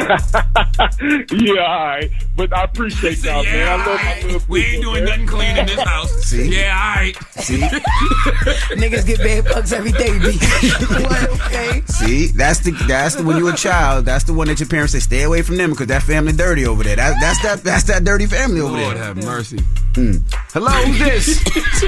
Yeah, all right. But I appreciate y'all, man. I love my little We ain't doing nothing clean in this house. See? Yeah, all right. See? Niggas get bed bugs every day, B. Okay. See? That's the when you were a child, that's the one that your parents say, stay away from them because that family dirty over there. That's that dirty family over Lord there. have mercy. Hello, who's this?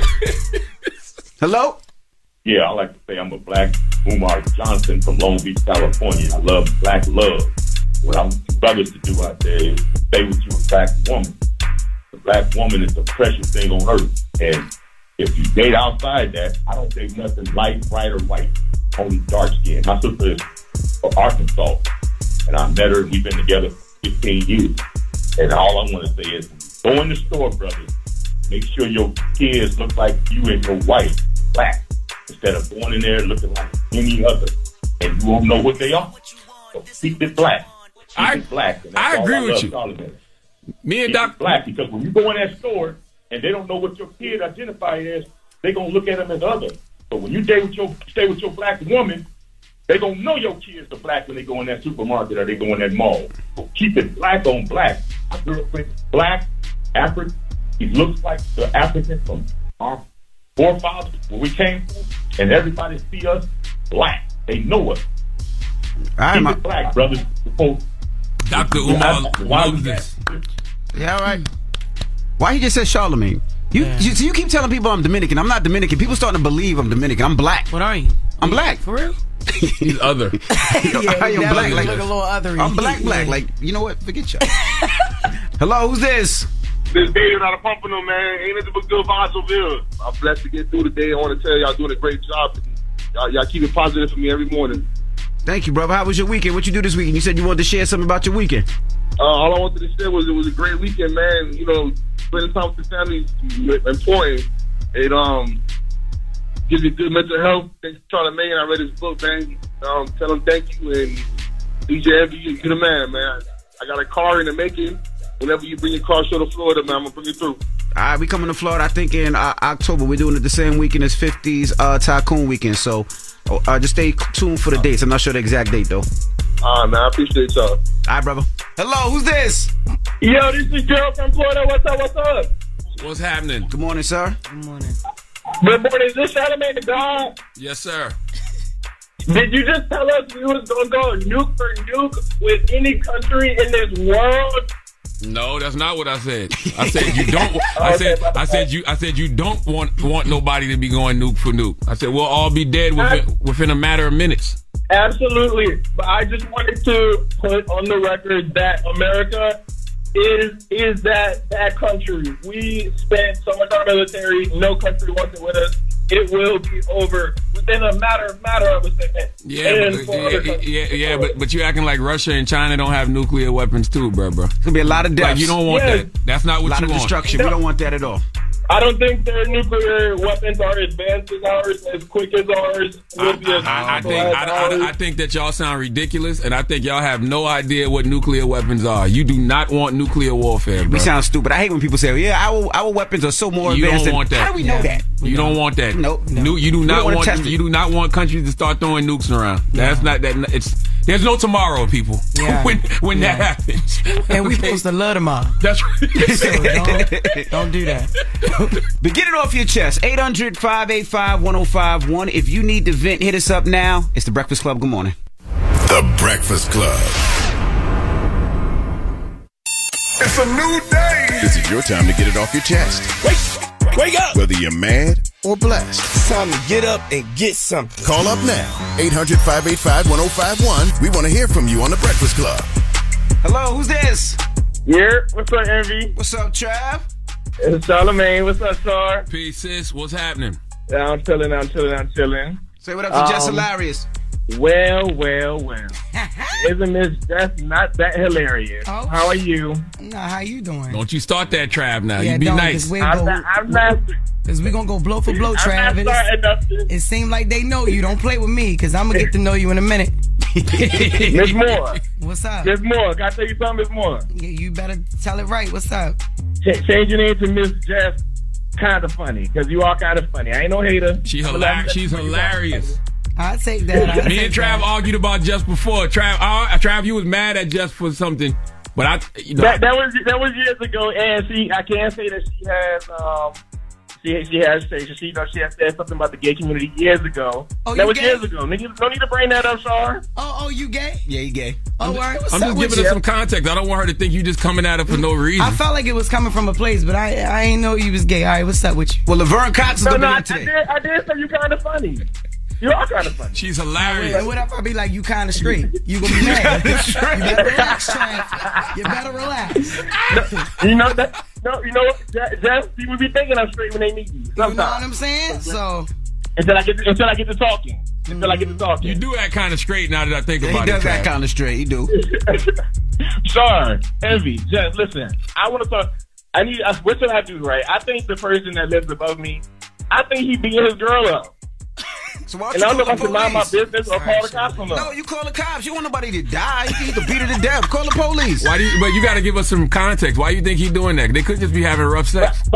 Hello? Yeah, I like to say I'm a black Umar Johnson from Long Beach, California. I love black love. What I want you brothers to do out there is stay with you a black woman. The black woman is the precious thing on earth. And if you date outside that, I don't date nothing light, bright, or white. Only dark skin. My sister is from Arkansas. And I met her and we've been together for 15 years. And all I want to say is, go in the store, brothers. Make sure your kids look like you and your wife, black. Instead of going in there looking like any other. And you won't know what they are. So keep it black. Keep it black. And I agree with you. Solomon. Me and Doc. Black, because when you go in that store and they don't know what your kid identified as, they're going to look at them as other. So when you stay with your black woman, they're going to know your kids are black when they go in that supermarket or they go in that mall. So keep it black on black. My girlfriend is black, African. He looks like the African from our forefathers, where we came from, and everybody see us black. They know us. Keep it black, brothers. Dr. Umar, why was this? Yeah, all right. Why he just said Charlemagne? So you keep telling people I'm Dominican. I'm not Dominican. People starting to believe I'm Dominican. I'm black. What are you? I'm black. For real? He's other. I am black. Like, look a little othery. I'm black. Like, you know what? Forget y'all. Hello, who's this? This David out of Pompano, man. Ain't nothing but good vibes over here. I'm blessed to get through today. I want to tell y'all doing a great job. Y'all keep it positive for me every morning. Thank you, brother. How was your weekend? What you do this weekend? You said you wanted to share something about your weekend. All I wanted to say was it was a great weekend, man. You know, spending time with the family is important. It gives you good mental health. Thanks to Charlemagne. I read his book, man. Tell him thank you. And DJ Envy, you're the man, man. I got a car in the making. Whenever you bring your car show to Florida, man, I'm going to bring it through. All right, we coming to Florida, I think, in October. We're doing it the same weekend as 50's Tycoon weekend. So just stay tuned for the dates. I'm not sure the exact date, though. All right, man. I appreciate y'all. All right, brother. Hello, who's this? Yo, this is Gerald from Florida. What's up? What's happening? Good morning, sir. Good morning. Good morning. Is this Charlemagne the God? Yes, sir. Did you just tell us we was going to go nuke for nuke with any country in this world? No, that's not what I said. I said you don't. I said you don't want nobody to be going nuke for nuke. I said we'll all be dead within a matter of minutes. Absolutely, but I just wanted to put on the record that America is that country. We spent so much on our military. No country wants it with us. It will be over within a matter of a second. Yeah, but you acting like Russia and China don't have nuclear weapons too, bro. It's gonna be a lot of deaths. Like, you don't want that. That's not what you want. A lot of destruction. We don't want that at all. I don't think their nuclear weapons are advanced as ours, as quick as ours. I think that y'all sound ridiculous, and I think y'all have no idea what nuclear weapons are. You do not want nuclear warfare, bro. We sound stupid. I hate when people say, "Yeah, our weapons are so more advanced." You don't want that. How do we know that? You don't want that. No. You do not want. You do not want countries to start throwing nukes around. That's not that. There's no tomorrow, people. Yeah. when that happens. And we supposed to love them all. That's right. So don't do that. But get it off your chest. 800-585-1051. If you need to vent, hit us up now. It's The Breakfast Club. Good morning. The Breakfast Club. It's a new day. This is your time to get it off your chest. Wake up. Whether you're mad or blessed. It's time to get up and get something. Call up now. 800-585-1051. We want to hear from you on The Breakfast Club. Hello, who's this? Yeah, what's up, Envy? What's up, Trav? It's Charlemagne. What's up, Sar? Peace, sis. What's happening? Yeah, I'm chilling. Say what up to Jess Hilarious. Well. Isn't this just not that hilarious? Oh. How are you? Nah, how you doing? Don't you start that, Trav, now. Yeah, You be nice. I'm not. Because we're going to go blow for blow, I'm not Travis. starting nothing. It seems like they know you. Don't play with me, because I'm going to get to know you in a minute. Miss Moore. What's up? Miss Moore. Can I tell you something, Miss Moore? Yeah, you better tell it right. What's up? Change your name to Miss Jess. Kind of funny, because you are kind of funny. I ain't no hater. She's hilarious. I'll take that. Me and Trav argued about Jess before. Trav, you was mad at Jess for something, but that was years ago, and I can't say that she has she has said something about the gay community years ago. Oh, that was gay? Years ago. Niggas don't need to bring that up, Shar. Oh, you gay? Yeah, you gay. Oh, right. I'm just giving her some context. I don't want her to think you just coming at her for no reason. I felt like it was coming from a place, but I ain't know you was gay. All right, what's up with you? Well, Laverne Cox is I did say you kind of funny. You are kind of funny. She's hilarious. And what if I be like, you kind of straight? You gonna be mad. You better relax, Trav. You better relax. You know that. No, you know what? Just people be thinking I'm straight when they meet you. Sometimes. You know what I'm saying? So until I get to talking. You do act kind of straight now that I think about it. He does act kind of straight. He do. Sorry, Envy. Just listen. I want to talk. What should I do? Right? I think the person that lives above me, I think he beating his girl up. So why I don't know if I should mind my business or call the cops on them. No, you call the cops. You want nobody to die. You can either beat her to death. Call the police. But you got to give us some context. Why do you think he's doing that? They could just be having rough sex. But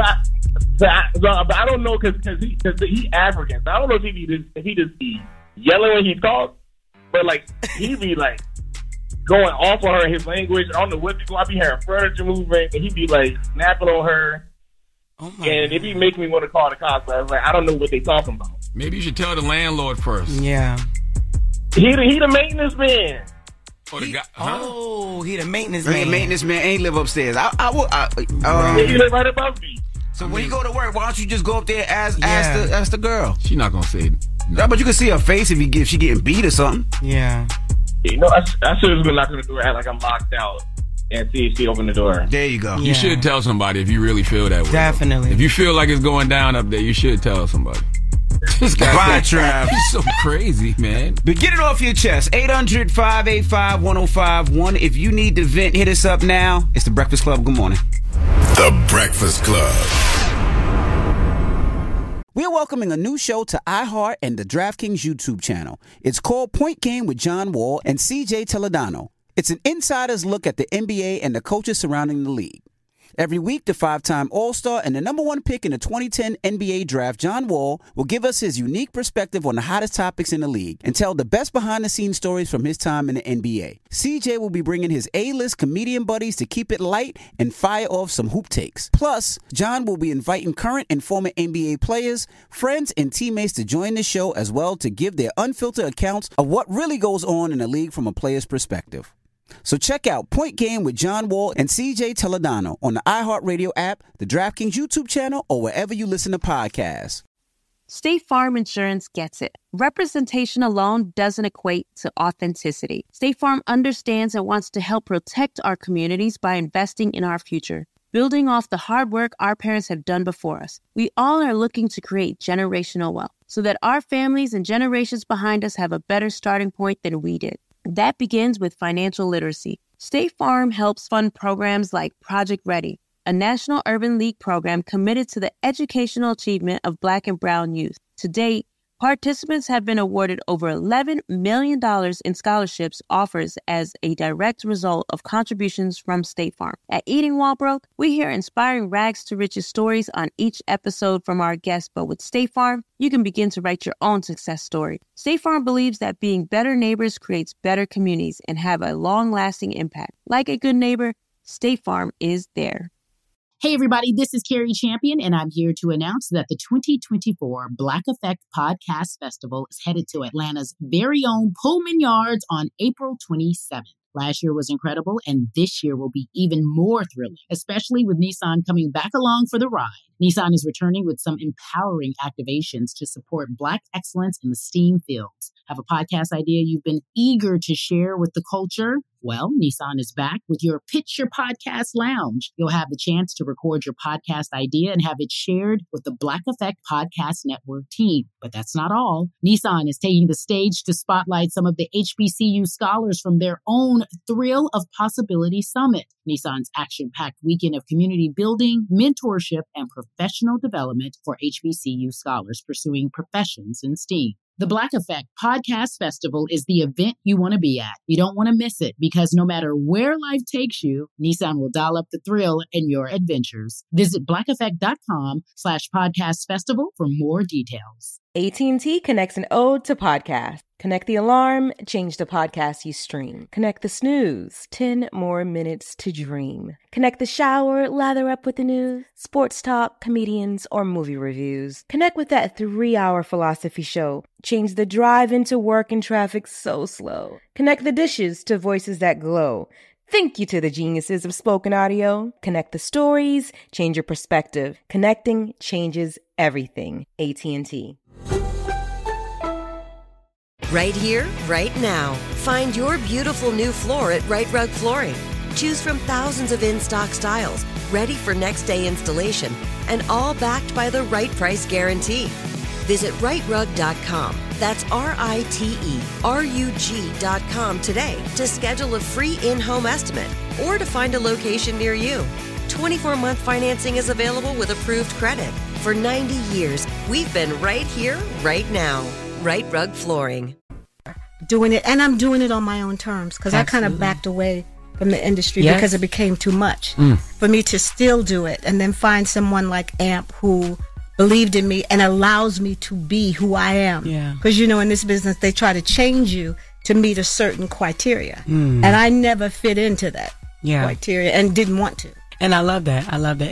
I don't know because he African. So I don't know if he just be yelling when he talks, but like he be like going off on her in his language. I don't know what to do. I be hearing furniture moving, and he be like snapping on her. Oh and if he make me want to call the cops, but I was like, I don't know what they talking about. Maybe you should tell the landlord first. Yeah. He the maintenance man. Oh, the guy. He the maintenance man. The maintenance man ain't live upstairs. He live right above me. So when you go to work, why don't you just go up there and ask the girl? She not gonna say it. No. But you can see her face if she getting beat or something. Yeah. You know, I should have been knocking the door, act like I'm locked out, and see if she open the door. There you go. You should tell somebody if you really feel that way. Definitely. If you feel like it's going down up there, you should tell somebody. Bye, Trav. He's so crazy, man. But get it off your chest. 800-585-1051. If you need to vent, hit us up now. It's The Breakfast Club. Good morning. The Breakfast Club. We're welcoming a new show to iHeart and the DraftKings YouTube channel. It's called Point Game with John Wall and CJ Toledano. It's an insider's look at the NBA and the coaches surrounding the league. Every week, the 5-time All-Star and the number one pick in the 2010 NBA Draft, John Wall, will give us his unique perspective on the hottest topics in the league and tell the best behind-the-scenes stories from his time in the NBA. CJ will be bringing his A-list comedian buddies to keep it light and fire off some hoop takes. Plus, John will be inviting current and former NBA players, friends, and teammates to join the show as well to give their unfiltered accounts of what really goes on in the league from a player's perspective. So check out Point Game with John Wall and CJ Toledano on the iHeartRadio app, the DraftKings YouTube channel, or wherever you listen to podcasts. State Farm Insurance gets it. Representation alone doesn't equate to authenticity. State Farm understands and wants to help protect our communities by investing in our future, building off the hard work our parents have done before us. We all are looking to create generational wealth so that our families and generations behind us have a better starting point than we did. That begins with financial literacy. State Farm helps fund programs like Project Ready, a National Urban League program committed to the educational achievement of Black and Brown youth. To date, participants have been awarded over $11 million in scholarships offers as a direct result of contributions from State Farm. At Eating While Broke, we hear inspiring rags to riches stories on each episode from our guests, but with State Farm, you can begin to write your own success story. State Farm believes that being better neighbors creates better communities and have a long-lasting impact. Like a good neighbor, State Farm is there. Hey, everybody, this is Carrie Champion, and I'm here to announce that the 2024 Black Effect Podcast Festival is headed to Atlanta's very own Pullman Yards on April 27th. Last year was incredible, and this year will be even more thrilling, especially with Nissan coming back along for the ride. Nissan is returning with some empowering activations to support Black excellence in the STEAM fields. Have a podcast idea you've been eager to share with the culture? Well, Nissan is back with your Pitch Your Podcast Lounge. You'll have the chance to record your podcast idea and have it shared with the Black Effect Podcast Network team. But that's not all. Nissan is taking the stage to spotlight some of the HBCU scholars from their own Thrill of Possibility Summit, Nissan's action-packed weekend of community building, mentorship, and professional development for HBCU scholars pursuing professions in STEAM. The Black Effect Podcast Festival is the event you want to be at. You don't want to miss it because no matter where life takes you, Nissan will dial up the thrill in your adventures. Visit blackeffect.com/podcastfestival for more details. AT&T connects an ode to podcasts. Connect the alarm, change the podcast you stream. Connect the snooze, 10 more minutes to dream. Connect the shower, lather up with the news, sports talk, comedians, or movie reviews. Connect with that 3-hour philosophy show. Change the drive into work and traffic so slow. Connect the dishes to voices that glow. Thank you to the geniuses of spoken audio. Connect the stories, change your perspective. Connecting changes everything. AT&T. Right here, right now. Find your beautiful new floor at Right Rug Flooring. Choose from thousands of in-stock styles, ready for next day installation, and all backed by the right price guarantee. Visit rightrug.com. That's RITERUG.com today to schedule a free in-home estimate or to find a location near you. 24-month financing is available with approved credit. For 90 years, we've been right here, right now. Right Rug Flooring. Doing it, and I'm doing it on my own terms because I kind of backed away from the industry because it became too much for me to still do it, and then find someone like AMP who believed in me and allows me to be who I am. Yeah. Because, you know, in this business, they try to change you to meet a certain criteria, and I never fit into that criteria and didn't want to. And I love that.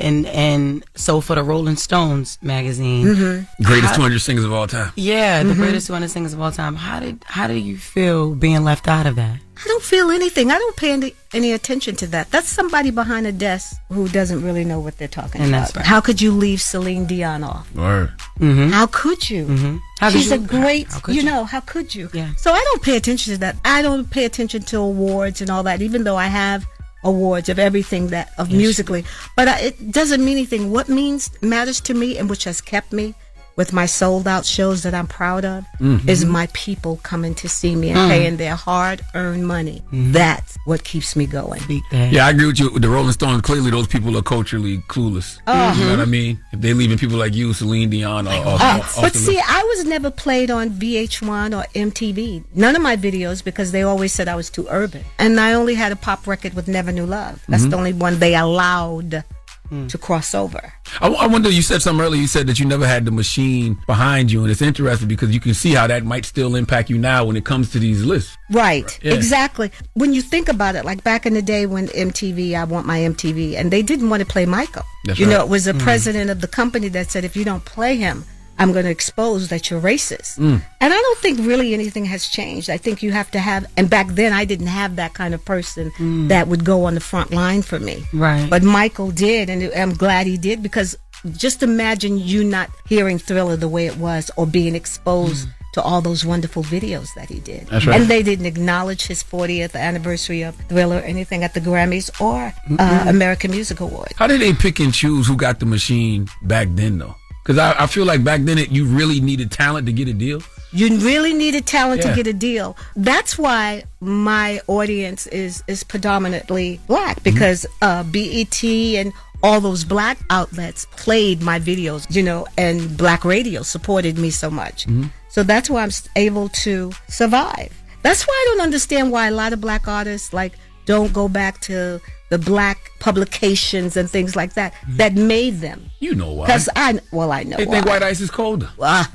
And so for the Rolling Stones magazine, greatest 200 singers of all time. Yeah, the greatest 200 singers of all time. How do you feel being left out of that? I don't feel anything. I don't pay any attention to that. That's somebody behind a desk who doesn't really know what they're talking about. That's right. How could you leave Celine Dion off? Word. How could you? She's a great, how could you? Yeah. So I don't pay attention to that. I don't pay attention to awards and all that, even though I have awards of everything musically, but it doesn't mean anything. What matters to me, and which has kept me with my sold out shows that I'm proud of, is my people coming to see me and paying their hard-earned money. That's what keeps me going. Yeah, I agree with you. With the Rolling Stones, clearly those people are culturally clueless. You know what I mean? If they're leaving people like you, Celine Dion, but see, I was never played on VH1 or MTV. None of my videos, because they always said I was too urban. And I only had a pop record with Never Knew Love. That's the only one they allowed to cross over. I wonder, you said something earlier, you said that you never had the machine behind you, and it's interesting because you can see how that might still impact you now when it comes to these lists. Right. Exactly. When you think about it, like back in the day when MTV, I Want My MTV, and they didn't want to play Michael. That's right. It was the president of the company that said, if you don't play him, I'm going to expose that you're racist. And I don't think really anything has changed. I think you have to have, and back then I didn't have that kind of person that would go on the front line for me. Right. But Michael did, and I'm glad he did, because just imagine you not hearing Thriller the way it was, or being exposed to all those wonderful videos that he did. That's right. And they didn't acknowledge his 40th anniversary of Thriller or anything at the Grammys or American Music Awards. How did they pick and choose who got the machine back then, though? Because I feel like back then you really needed talent to get a deal. You really needed talent to get a deal. That's why my audience is predominantly black, because BET and all those black outlets played my videos, and black radio supported me so much. So that's why I'm able to survive. That's why I don't understand why a lot of black artists don't go back to the black publications and things like that that made them. You know why? Because I know why. They think white ice is colder.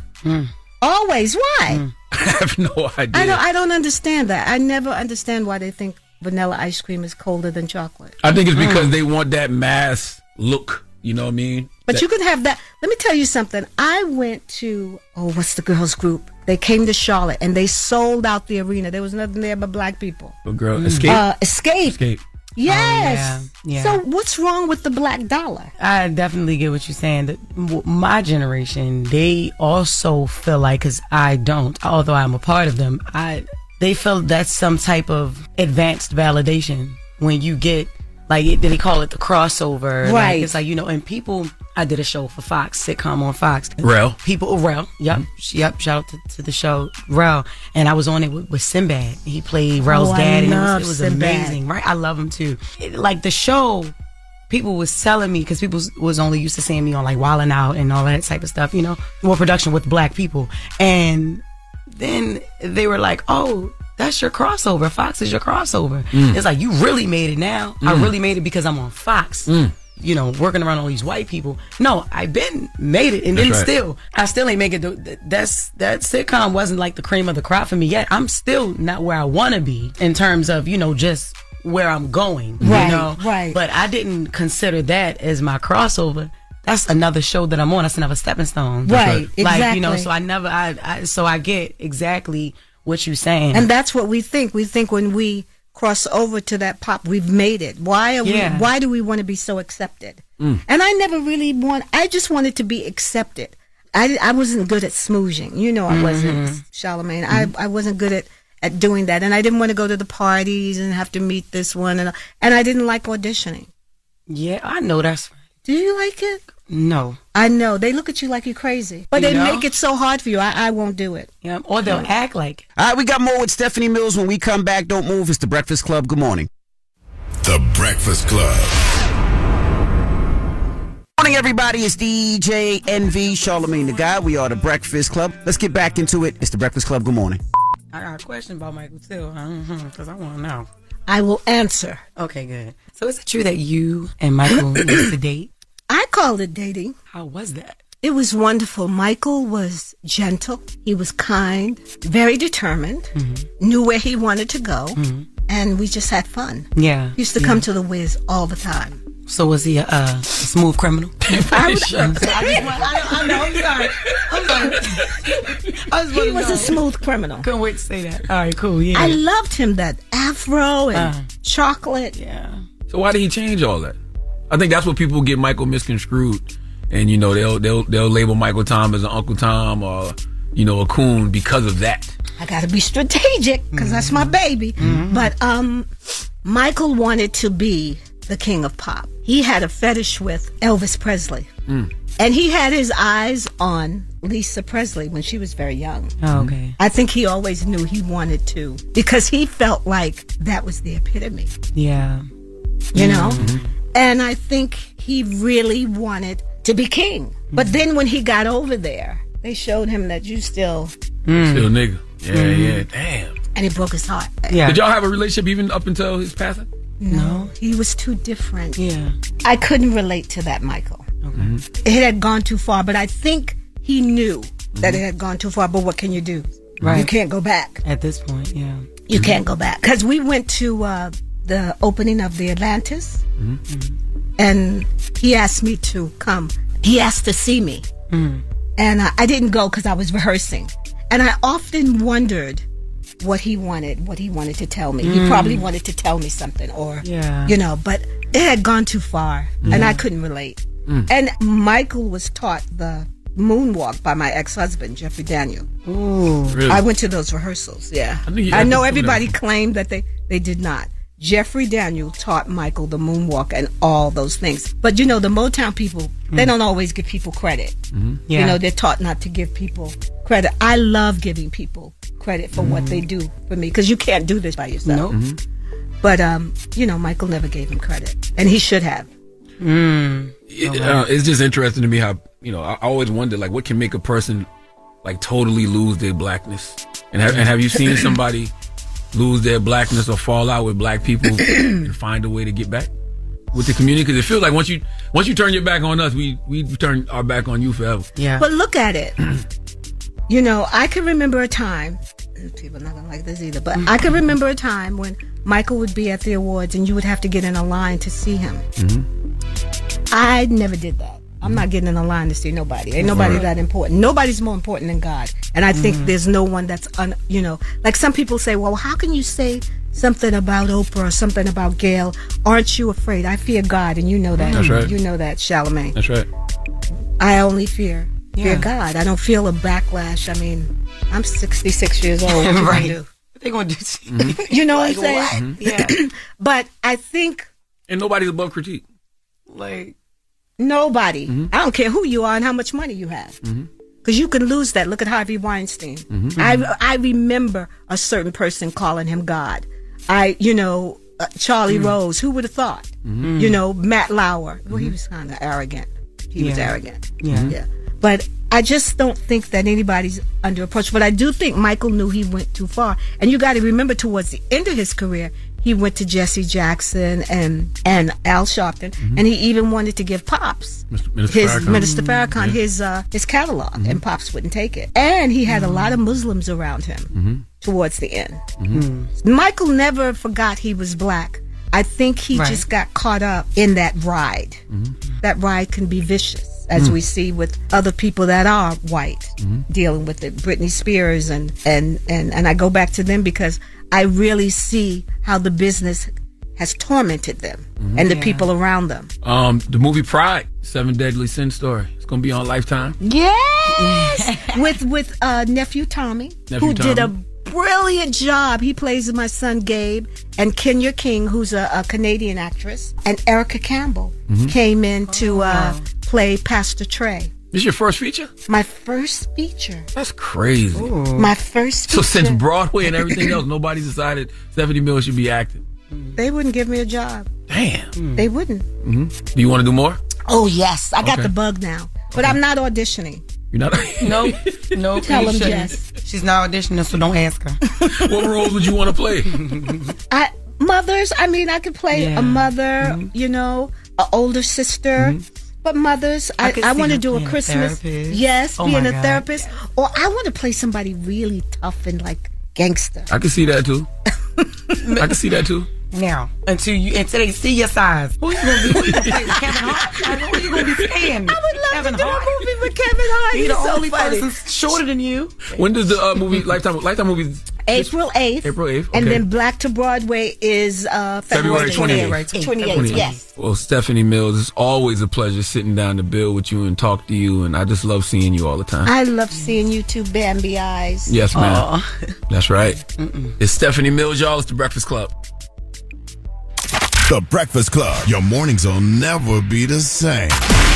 Always. Why? I have no idea. I don't understand that. I never understand why they think vanilla ice cream is colder than chocolate. I think it's because they want that mass look. You know what I mean? But you can have that. Let me tell you something. I went to, what's the girls group? They came to Charlotte and they sold out the arena. There was nothing there but black people. But girl, Escape. Escape. Yes. Oh, yeah. So what's wrong with the black dollar? I definitely get what you're saying. That my generation, they also feel like, because I don't, although I'm a part of them, they feel that's some type of advanced validation when you get, they call it the crossover. Right. It's and people, I did a show for Fox, sitcom on Fox. Rel. Yep. Shout out to the show, Rel. And I was on it with Sinbad. He played Rel's dad, and it was amazing, right? I love him too. The show, people was telling me, because people was only used to seeing me on Wildin' Out and all that type of stuff, more production with black people. And then they were like, oh, that's your crossover. Fox is your crossover. It's you really made it now. I really made it because I'm on Fox. working around all these white people. No, I've been made it, and then I still ain't make it. That sitcom wasn't like the cream of the crop for me yet. I'm still not where I want to be in terms of just where I'm going. Right. But I didn't consider that as my crossover. That's another show that I'm on. That's another stepping stone. Right. Exactly. Like, so I never. So I get exactly what you're saying, and that's what we think. We think when we cross over to that pop, we've made it. Why do we want to be so accepted? And I never really I just wanted to be accepted. I wasn't good at smooching. I wasn't, Charlamagne. I wasn't good at doing that. And I didn't want to go to the parties and have to meet this one. And I didn't like auditioning. Yeah, I know that's right. Do you like it? No. I know. They look at you like you're crazy. But they make it so hard for you. I won't do it. Yeah, or they'll act like it. All right, we got more with Stephanie Mills when we come back. Don't move. It's The Breakfast Club. Good morning. The Breakfast Club. Morning, everybody. It's DJ Envy, Charlamagne the Guy. We are The Breakfast Club. Let's get back into it. It's The Breakfast Club. Good morning. I got a question about Michael too, because I want to know. I will answer. Okay, good. So is it true that you and Michael used to date? I called it dating. How was that? It was wonderful. Michael was gentle. He was kind, very determined, knew where he wanted to go, and we just had fun. Yeah. He used to come to the Wiz all the time. So was he a smooth criminal? I know. I'm sorry. He was a smooth criminal. Couldn't wait to say that. All right, cool. Yeah. I loved him, that afro and chocolate. Yeah. So why did he change all that? I think that's what people get Michael misconstrued, and they'll label Michael Tom as an Uncle Tom or a coon because of that. I got to be strategic because that's my baby. But Michael wanted to be the king of pop. He had a fetish with Elvis Presley. And he had his eyes on Lisa Presley when she was very young. Oh, okay. I think he always knew he wanted to because he felt like that was the epitome. Yeah. And I think he really wanted to be king. But then when he got over there, they showed him that you still nigga. Yeah, damn. And it broke his heart. Yeah. Did y'all have a relationship even up until his passing? No, he was too different. Yeah. I couldn't relate to that, Michael. Okay. It had gone too far, but I think he knew that it had gone too far. But what can you do? Right. You can't go back. At this point, yeah. You can't go back. Because we went to the opening of the Atlantis, and he asked me to come. He asked to see me. And I didn't go because I was rehearsing. And I often wondered what he wanted to tell me. He probably wanted to tell me something or, but it had gone too far and I couldn't relate. And Michael was taught the moonwalk by my ex-husband, Jeffrey Daniel. Ooh. Really? I went to those rehearsals, I know everybody claimed that they did not. Jeffrey Daniel taught Michael the moonwalk and all those things. But the Motown people, they don't always give people credit. Yeah. They're taught not to give people credit. I love giving people credit for what they do for me because you can't do this by yourself. Nope. But Michael never gave him credit, and he should have. It's just interesting to me how I always wonder like what can make a person like totally lose their blackness, and have you seen somebody lose their blackness or fall out with black people and find a way to get back with the community? Because it feels like once you turn your back on us, we turn our back on you forever. Yeah. But look at it. I can remember a time. People are not gonna like this either, but I can remember a time when Michael would be at the awards and you would have to get in a line to see him. I never did that. I'm not getting in a line to see nobody. Ain't nobody that important. Nobody's more important than God. And I think there's no one that's, like some people say, well, how can you say something about Oprah or something about Gail? Aren't you afraid? I fear God, and you know that. That's right. You know that, Charlamagne. That's right. I only fear God. I don't feel a backlash. I mean, I'm 66 years old. What right. do? What they gonna do? You know what I'm saying? Yeah. But I think... And nobody's above critique. Like... Nobody. I don't care who you are and how much money you have. Because you can lose that. Look at Harvey Weinstein. I remember a certain person calling him God. Charlie Rose. Who would have thought? Matt Lauer. Well, he was kind of arrogant. He was arrogant. Yeah. But I just don't think that anybody's under approach. But I do think Michael knew he went too far. And you got to remember towards the end of his career, he went to Jesse Jackson and Al Sharpton, and he even wanted to give Pops Minister Farrakhan his catalog, and Pops wouldn't take it. And he had a lot of Muslims around him towards the end. Michael never forgot he was black. I think he just got caught up in that ride. That ride can be vicious, as we see with other people that are white dealing with it. Britney Spears and I go back to them because I really see how the business has tormented them and the people around them. The movie Pride, 7 Deadly Sin story. It's gonna be on Lifetime. Yes, with nephew Tommy, who did a brilliant job. He plays my son Gabe, and Kenya King, who's a Canadian actress, and Erica Campbell came in to play Pastor Trey. This your first feature? My first feature. That's crazy. Ooh. My first feature. So since Broadway and everything else, nobody decided 70 Mil should be acting. They wouldn't give me a job. Damn. They wouldn't. Do you want to do more? Oh, yes. I got the bug now. But I'm not auditioning. You're not? No. Tell them yes. She's not auditioning, so don't ask her. What roles would you want to play? Mothers. I mean, I could play a mother, an older sister. But mothers, I want to do a Christmas. Yes, being a therapist. Yes. Or I want to play somebody really tough and like gangster. I can see that too. Now, until they see your size. Who you gonna be? Who you gonna play with Kevin Hart? Who you gonna be playing? I would love Kevin to do a movie with Kevin Hart. He's the only person shorter than you. When does the movie Lifetime movies? April 8th. April 8th. Okay. And then Black to Broadway is February 28th. 28th, yes. Well, Stephanie Mills, it's always a pleasure sitting down to build with you and talk to you, and I just love seeing you all the time. I love seeing you too, Bambi Eyes. Yes, ma'am. That's right. It's Stephanie Mills, y'all. It's The Breakfast Club. The Breakfast Club. Your mornings will never be the same.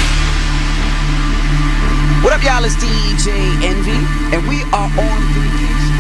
What up, y'all? It's DJ Envy, and we are on vacation.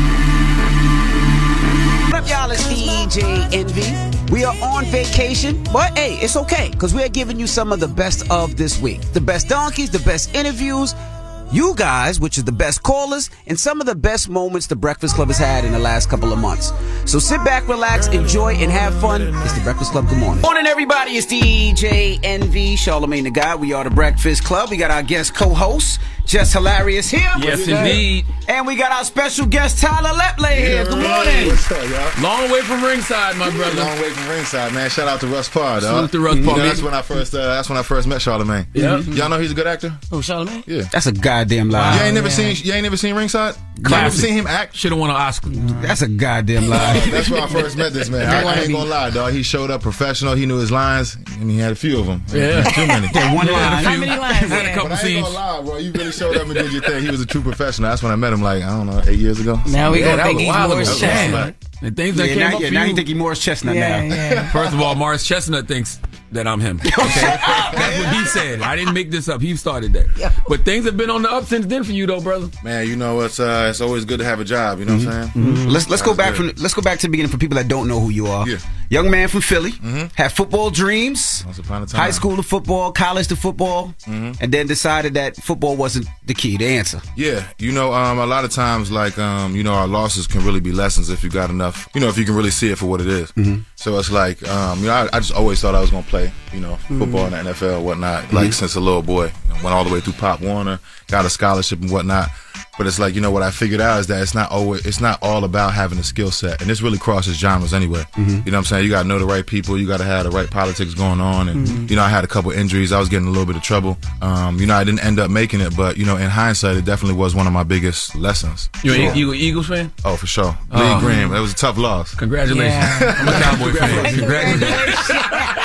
What up, y'all? It's DJ Envy. We are on vacation, but hey, it's okay, because we're giving you some of the best of this week. The best donkeys, the best interviews, you guys, which is the best callers, and some of the best moments the Breakfast Club has had in the last couple of months. So sit back, relax, enjoy, and have fun. It's the Breakfast Club. Good morning. Morning, everybody. It's DJ Envy, Charlamagne the God. We are the Breakfast Club. We got our guest co-host, Just Hilarious here. Yes, indeed. And we got our special guest, Tyler Lepley here. Good morning. What's up, y'all? Long way from ringside, my brother. Long way from ringside, man. Shout out to Russ Parr, dog. Salute to Russ Parr. That's when I first met Charlamagne. Yeah. Y'all know he's a good actor? Oh, Charlamagne? Yeah. That's a goddamn lie. You ain't never seen Ringside? You ain't never seen him act? Should have won an Oscar. That's a goddamn lie. That's where I first met this man. I ain't gonna lie, dog. He showed up professional. He knew his lines, and he had a few of them. Yeah. Too many. Yeah, one line. How many lines? Had a couple But I ain't scenes. gonna lie, bro. You really showed up and did your thing. He was a true professional. That's when I met him, like, I don't know, 8 years ago. Now we gonna think he's while Morris ago. Chestnut. And things that came up for now you. you think he's Morris Chestnut now. Yeah. First of all, Morris Chestnut thinks that I'm him. Okay? That's what he said. I didn't make this up. He started that. Yeah. But things have been on the up since then for you, though, brother. Man, you know, it's always good to have a job. You know what I'm saying? Let's go back to the beginning for people that don't know who you are. Yeah. Young man from Philly, had football dreams, Once upon a time. high school to football, college to football, and then decided that football wasn't the key, the answer. Yeah, you know, a lot of times, like, our losses can really be lessons if you got enough, if you can really see it for what it is. So it's like, I just always thought I was going to play, football in the NFL and whatnot, like since a little boy. Went all the way through Pop Warner, got a scholarship and whatnot. But it's like, what I figured out is that it's not all about having a skill set. And this really crosses genres anyway. You know what I'm saying? You got to know the right people. You got to have the right politics going on. And, I had a couple injuries. I was getting a little bit of trouble. I didn't end up making it. But, in hindsight, it definitely was one of my biggest lessons. You an Eagles fan? Oh, for sure. Lee Green. It was a tough loss. Congratulations. Yeah. I'm a Cowboy fan. Congratulations.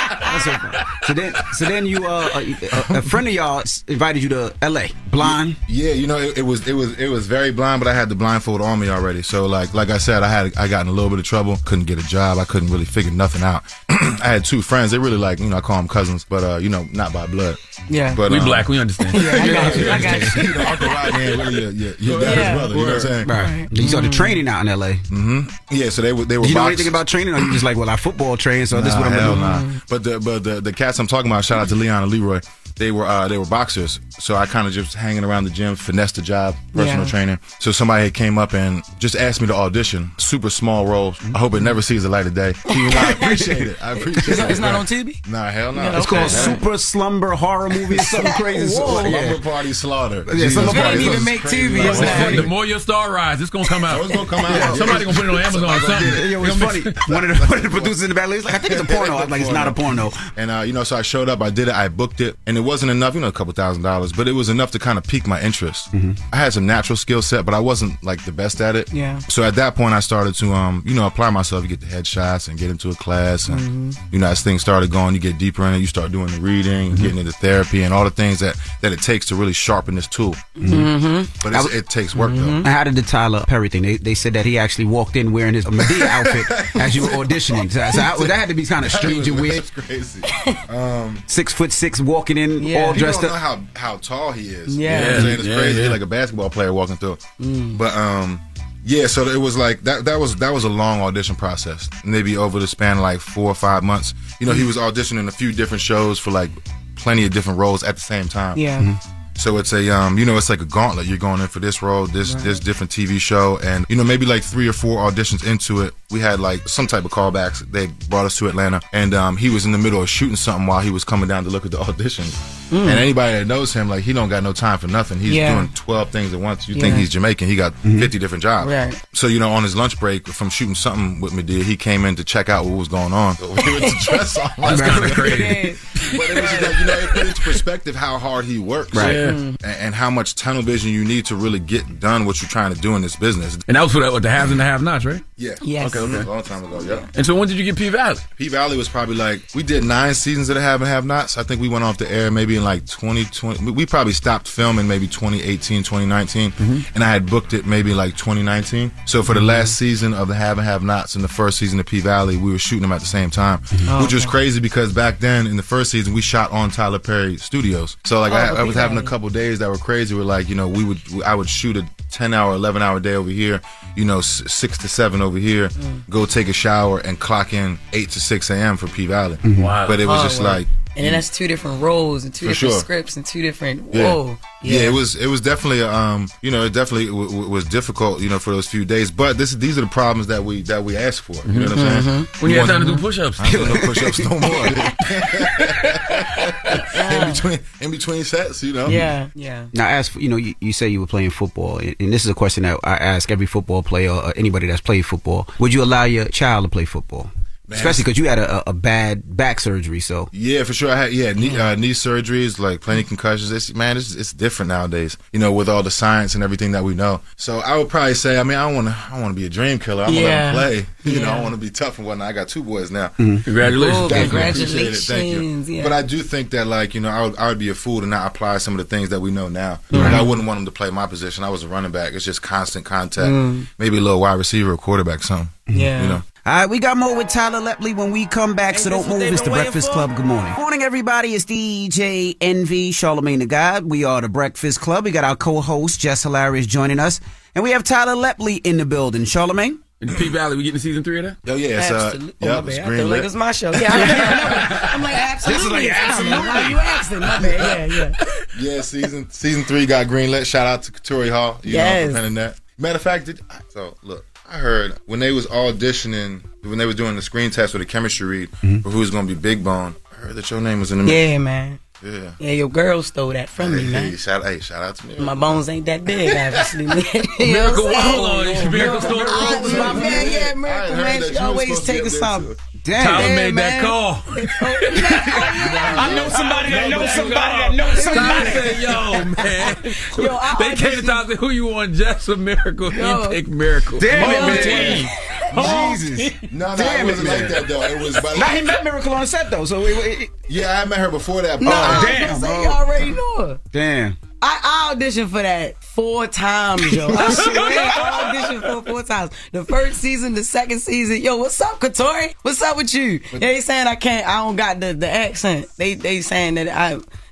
So then you a friend of y'all invited you to LA blind. Yeah, it was very blind, but I had the blindfold on me already. So like I said, I got in a little bit of trouble. Couldn't get a job. I couldn't really figure nothing out. I had two friends. They really I call them cousins, but not by blood. Yeah, but we black. We understand. Yeah, I got you. Uncle Rodney ain't really your dad's brother. You know what I'm saying? Right. You started training out in LA. Yeah, so they were. Do you know anything about training, or you just like, well, I football train, so this is what I'm gonna do? But the cats I'm talking about, shout out to Leon and Leroy. they were boxers. So I kind of just hanging around the gym, finessed the job, personal training. So somebody had came up and just asked me to audition. Super small role. I hope it never sees the light of day. I appreciate it. It's not on Tubi? Nah, hell no. It's called Super Slumber Horror Movie or something crazy. Slumber Party Slaughter. Yeah, Slumber Party. Didn't even make Tubi. The more your star rise, it's gonna come out. It's gonna come out. Somebody gonna put it on Amazon or something. It was funny. One of the producers in the back, he's like, I think it's a porno. I was like, it's not a porno. And so I showed up, I did it, I booked it, and it wasn't enough, a couple $1,000s, but it was enough to kind of pique my interest. I had some natural skill set, but I wasn't like the best at it. Yeah. So at that point, I started to apply myself to get the headshots and get into a class, and as things started going, you get deeper in it, you start doing the reading, getting into therapy, and all the things that it takes to really sharpen this tool. But it takes work though. How did the Tyler Perry thing? They said that he actually walked in wearing his Madea outfit as you were auditioning. So that had to be kind of strange and weird. That's crazy. 6'6", walking in all dressed up. up. You don't know how tall he is. Yeah. You know what I'm saying? It's crazy. He's like a basketball player walking through. But so it was like that was a long audition process. Maybe over the span of like 4 or 5 months. He was auditioning a few different shows for like plenty of different roles at the same time. Yeah. So it's a it's like a gauntlet. You're going in for this role, this different TV show, and maybe like 3 or 4 auditions into it, we had like some type of callbacks. They brought us to Atlanta, and he was in the middle of shooting something while he was coming down to look at the auditions. And anybody that knows him, like, he don't got no time for nothing. He's doing 12 things at once. You think he's Jamaican? He got 50 different jobs. Right. So on his lunch break from shooting something with Madea, he came in to check out what was going on. So we went to dress on. That's kind of crazy. But it was just like, it put into perspective how hard he works. Right. And how much tunnel vision you need to really get done what you're trying to do in this business. And that was for the haves and the have-nots, right? Yeah. Yes. Okay. A long time ago, yeah. And so when did you get P-Valley? P-Valley was probably like, we did 9 seasons of the Have and Have-Nots. I think we went off the air maybe in like 2020. We probably stopped filming maybe 2018, 2019. And I had booked it maybe like 2019. So for the last season of the Have and Have-Nots and the first season of P-Valley, we were shooting them at the same time. Which was crazy because back then in the first season, we shot on Tyler Perry Studios. So like I was having a couple days that were crazy. We're like, I would shoot a 10-hour, 11-hour day over here, 6 to 7 over here, go take a shower and clock in 8 to 6 a.m. for P-Valley. Wow. But it was just like... And then that's 2 different roles and 2 different scripts and 2 different... Whoa. Yeah, it was definitely it definitely was difficult, for those few days. But these are the problems that we asked for. You know what I'm saying? When you had time to do push-ups. I don't do no push-ups no more. in between sets, Yeah. Now, as for, you say you were playing football, and this is a question that I ask every football player or anybody that's played football. Would you allow your child to play football? Man, especially because you had a bad back surgery, so yeah, for sure. I had knee surgeries, like plenty of concussions. It's different nowadays, with all the science and everything that we know. So I would probably say, I don't want to be a dream killer. I want to let them play. I want to be tough and whatnot. I got 2 boys now. Congratulations! Congratulations! Thank you. But I do think that I would be a fool to not apply some of the things that we know now. Like, I wouldn't want them to play my position. I was a running back. It's just constant contact. Maybe a little wide receiver or quarterback, something. Yeah. All right, we got more with Tyler Lepley when we come back, so don't move. It's the Breakfast Club. Good morning. Good morning, everybody. It's DJ Envy, Charlamagne the God. We are the Breakfast Club. We got our co-host, Jess Hilarious, joining us. And we have Tyler Lepley in the building. Charlamagne? In P-Valley, we getting season 3 of that? Oh, yeah. Absolutely. It's green lit. It's my show. Yeah, I'm like, absolutely. Absolutely. You asked it. My bad. Yeah. Yeah, season 3 got green lit. Shout out to Katori Hall. For penning that. Matter of fact, look. I heard when they was auditioning, when they was doing the screen test with the chemistry read for who was going to be Big Bone, I heard that your name was in the mix. Yeah, man. Yeah. Yeah, your girl stole that from me, man. Shout out to me. My bones ain't that big, obviously. Miracle, Miracle stole that. Was my man, yeah, Miracle, man. She always take us out. Tyler made that call. I know somebody that knows somebody that knows somebody. Yo, man. They came to talk to who you want, Jess or Miracle. He picked Miracle. Damn it, man. Jesus. No, it wasn't like that, though. It was. Now, he met Miracle on set, though. So yeah, I met her before that. Damn, bro. You already know her. Damn. I auditioned for that 4 times, yo. I swear, I auditioned for 4 times. The first season, the second season. Yo, what's up, Katori? What's up with you? They saying I don't got the accent. They saying that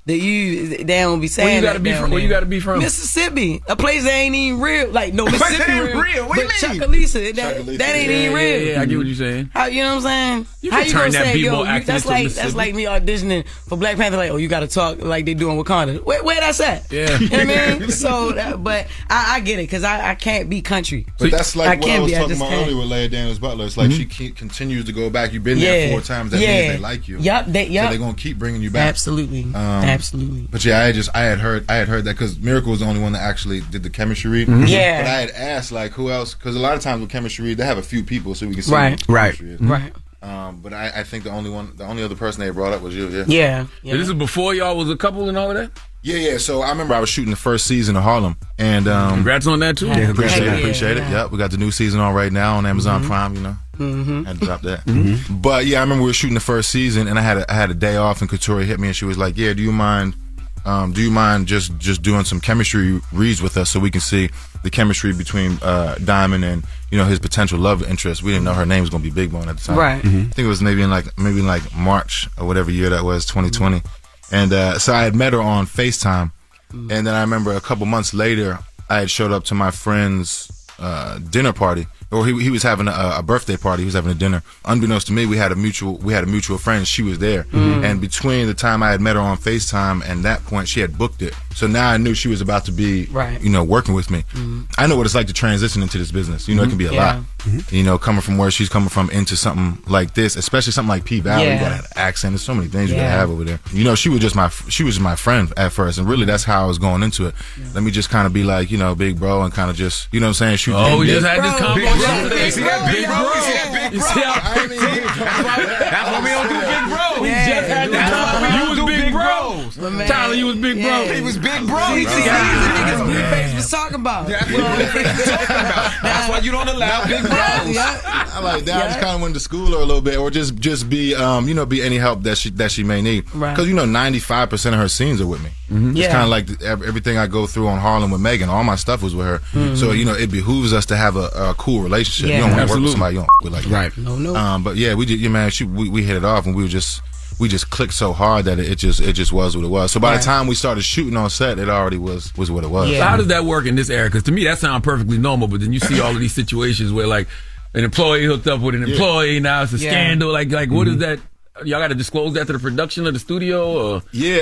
they don't be saying Where you gotta be from? Where you gotta be from? Mississippi, a place that ain't even real. Like no, Mississippi ain't real. What do you mean? Chuckalissa, that ain't even real. Yeah, I get what you're saying. How, you know what I'm saying? You How can you turn gonna that say, B-ball yo, accent that's to like Mississippi. me auditioning for Black Panther. Like, oh, you gotta talk like they do in Wakanda. Where that's at? Yeah. You know what I mean? So, but I get it because I can't be country. But that's like what I was talking about can't. earlier with Leia Daniels Butler. It's like she continues to go back. You've been there 4 times. That means they like you. Yep. So they're gonna keep bringing you back. Absolutely. Absolutely. But yeah, I had heard that because Miracle was the only one that actually did the chemistry read. Yeah. But I had asked like who else, because a lot of times with chemistry read they have a few people so we can see Right. what chemistry is. Right. But I think the only other person they brought up was you. Yeah. Yeah. So this is before y'all was a couple and all of that? Yeah. So I remember I was shooting the first season of Harlem, and congrats on that too. Yeah, appreciate it. Yep, we got the new season on right now on Amazon Prime. You know, had to drop that. But yeah, I remember we were shooting the first season, and I had a day off, and Katori hit me, and she was like, "Yeah, do you mind just doing some chemistry reads with us so we can see the chemistry between Diamond and his potential love interest?" We didn't know her name was gonna be Big Bone at the time. Right. I think it was maybe in like March or whatever year that was, 2020. And so I had met her on FaceTime, and then I remember a couple months later I had showed up to my friend's dinner party. Or he was having a birthday party. He was having a dinner. Unbeknownst to me, we had a mutual friend. She was there, and between the time I had met her on FaceTime and that point, she had booked it. So now I knew she was about to be, working with me. I know what it's like to transition into this business. It can be a lot. Coming from where she's coming from into something like this, especially something like P Valley. You gotta have an accent. There's so many things you gotta have over there. She was just my friend at first, and really that's how I was going into it. Let me just kind of be like, big bro, and kind of just, you know what I'm saying? Shoot. Oh, we just had this convo. You see that big bro? That's why we don't do big bro. We just had this convo. You was big bros. Tyler, you was big bro. He was big bro. See, these niggas Blueface was talking about. That's what Blueface was talking about. That's why you don't allow big bros. I like that. I just kind of went to school her a little bit, or just be be any help that she may need. Because 95% of her scenes are with me. It's kind of like everything I go through on Harlem with Megan. All my stuff was with her. So it behooves us to have a cool relationship. You don't want to work with somebody you don't with like that. No. But yeah, we did. We hit it off, and we just clicked so hard that it just was what it was. So by the time we started shooting on set, it already was what it was. So how does that work in this era? Because to me that sounds perfectly normal, but then you see all of these situations where like an employee hooked up with an employee, now it's a scandal. Like what is that? Y'all got to disclose that to the production of the studio, or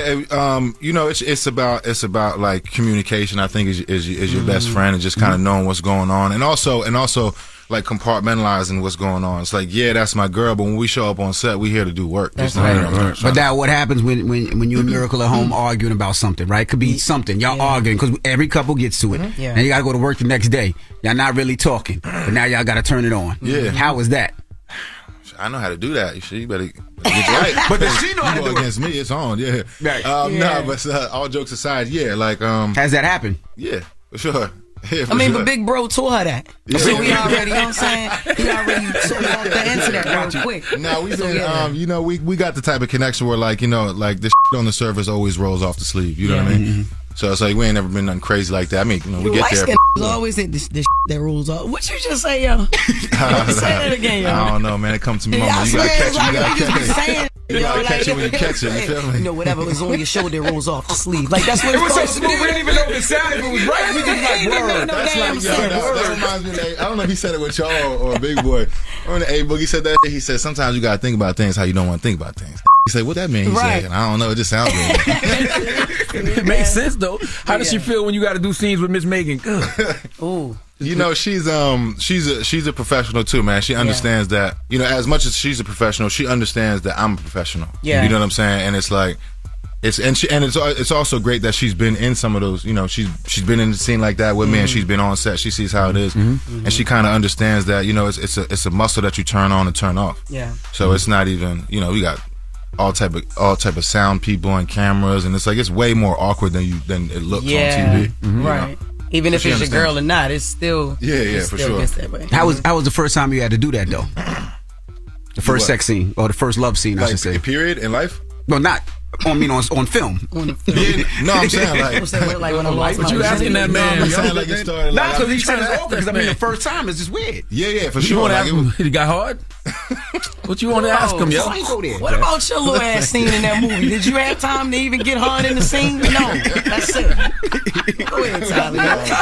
it's about like communication. I think is your best friend, and just kind of knowing what's going on, and also like compartmentalizing what's going on. It's like, that's my girl, but when we show up on set, we here to do work. That's right. But now, what happens when you and Miracle at home arguing about something, right? Could be something y'all arguing, because every couple gets to it, and you got to go to work the next day. Y'all not really talking, but now y'all got to turn it on. Yeah, how is that? I know how to do that. You better get right. But does she know how to do it? Against me, it's on. Yeah. Right. No, but all jokes aside, like has that happened? Yeah, for sure. Yeah, but Big Bro told her that. Yeah. So we already, you know what I'm saying? He already walked the internet real quick. No, we've been, we got the type of connection where like this on the surface always rolls off the sleeve. You know what I mean? So it's like we ain't never been nothing crazy like that. I mean, we get there. Always say this that rolls off. What you just say, yo? Say that again, yo. I don't know, man. It comes to me, mama. You gotta catch it. You gotta catch it when you catch it. You feel me? Whatever was on your shoulder rolls off the sleeve. Like that's what it was so smooth. We didn't even know if it sounded. If it was right, we just like word. That's like that reminds me. I don't know if he said it with y'all or Big Boy. Or when A Boogie said that, he said sometimes you gotta think about things how you don't want to think about things. He said, "What that mean?" He said, "I don't know. It just sounds good." It makes sense though. How does she feel when you got to do scenes with Miss Megan? Ooh. She's a professional too, man. She understands that, as much as she's a professional, she understands that I'm a professional. Yeah. You know what I'm saying? And it's like, it's also great that she's been in some of those, she's been in the scene like that with me, and she's been on set. She sees how it is, and she kind of understands that, it's a muscle that you turn on and turn off. Yeah. So it's not even, we got all type of sound people and cameras, and it's like it's way more awkward than it looks on TV. Right. Even if it's your girl or not, it's still for sure. That way. How was the first time you had to do that though? The first sex scene or the first love scene, I should say. Period in life? No, not on film. Yeah, no, I'm saying like when I lost my But you asking that man? I'm saying like it started. Nah, Like, because he's trying to open. Because the first time is just weird. yeah, for You sure. want to Like, ask him? He got hard. What you want to ask him, yo? Go there, What about your little ass scene in that movie? Did you have time to even get hard in the scene? No, that's it. Go ahead, Tyler.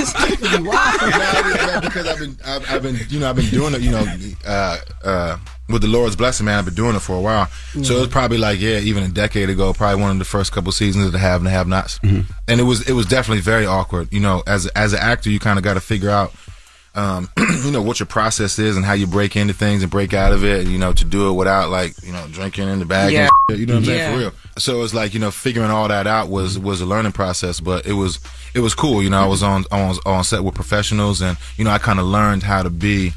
Because I've been doing it, with the Lord's blessing, man. I've been doing it for a while. So it was probably like, even a decade ago, probably one of the first couple seasons of the Have and the Have-Nots. And it was definitely very awkward. As an actor, you kind of got to figure out, what your process is and how you break into things and break out of it, to do it without drinking in the bag and shit, you know what I'm saying, for real. So it's like, figuring all that out was a learning process, but it was cool. I was on set with professionals, and, I kind of learned how to be,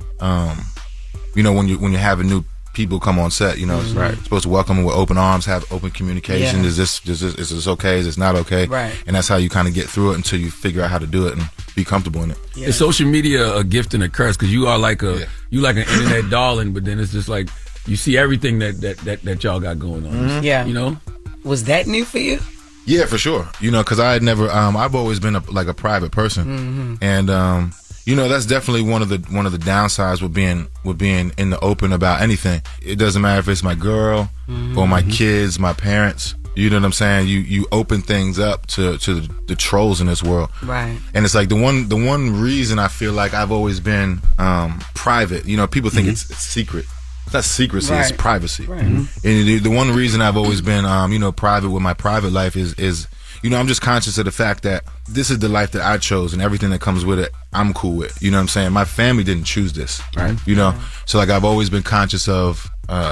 when you're having new people come on set, it's supposed to welcome them with open arms, have open communication. Is this okay? Is this not okay? Right. And that's how you kind of get through it until you figure out how to do it and be comfortable in it. Yeah. Is social media a gift and a curse? Because you are like an internet darling, but then it's just like you see everything that y'all got going on. Yeah. Was that new for you? Yeah, for sure. Because I had never. I've always been a private person, and that's definitely one of the downsides with being in the open about anything. It doesn't matter if it's my girl or my kids, my parents. You know what I'm saying? You open things up to the trolls in this world, right? And it's like the one reason I feel like I've always been private. People think it's secret. It's not secrecy, it's privacy. Right. And the one reason I've always been private with my private life is I'm just conscious of the fact that this is the life that I chose, and everything that comes with it, I'm cool with. You know what I'm saying? My family didn't choose this, right? So like I've always been conscious of.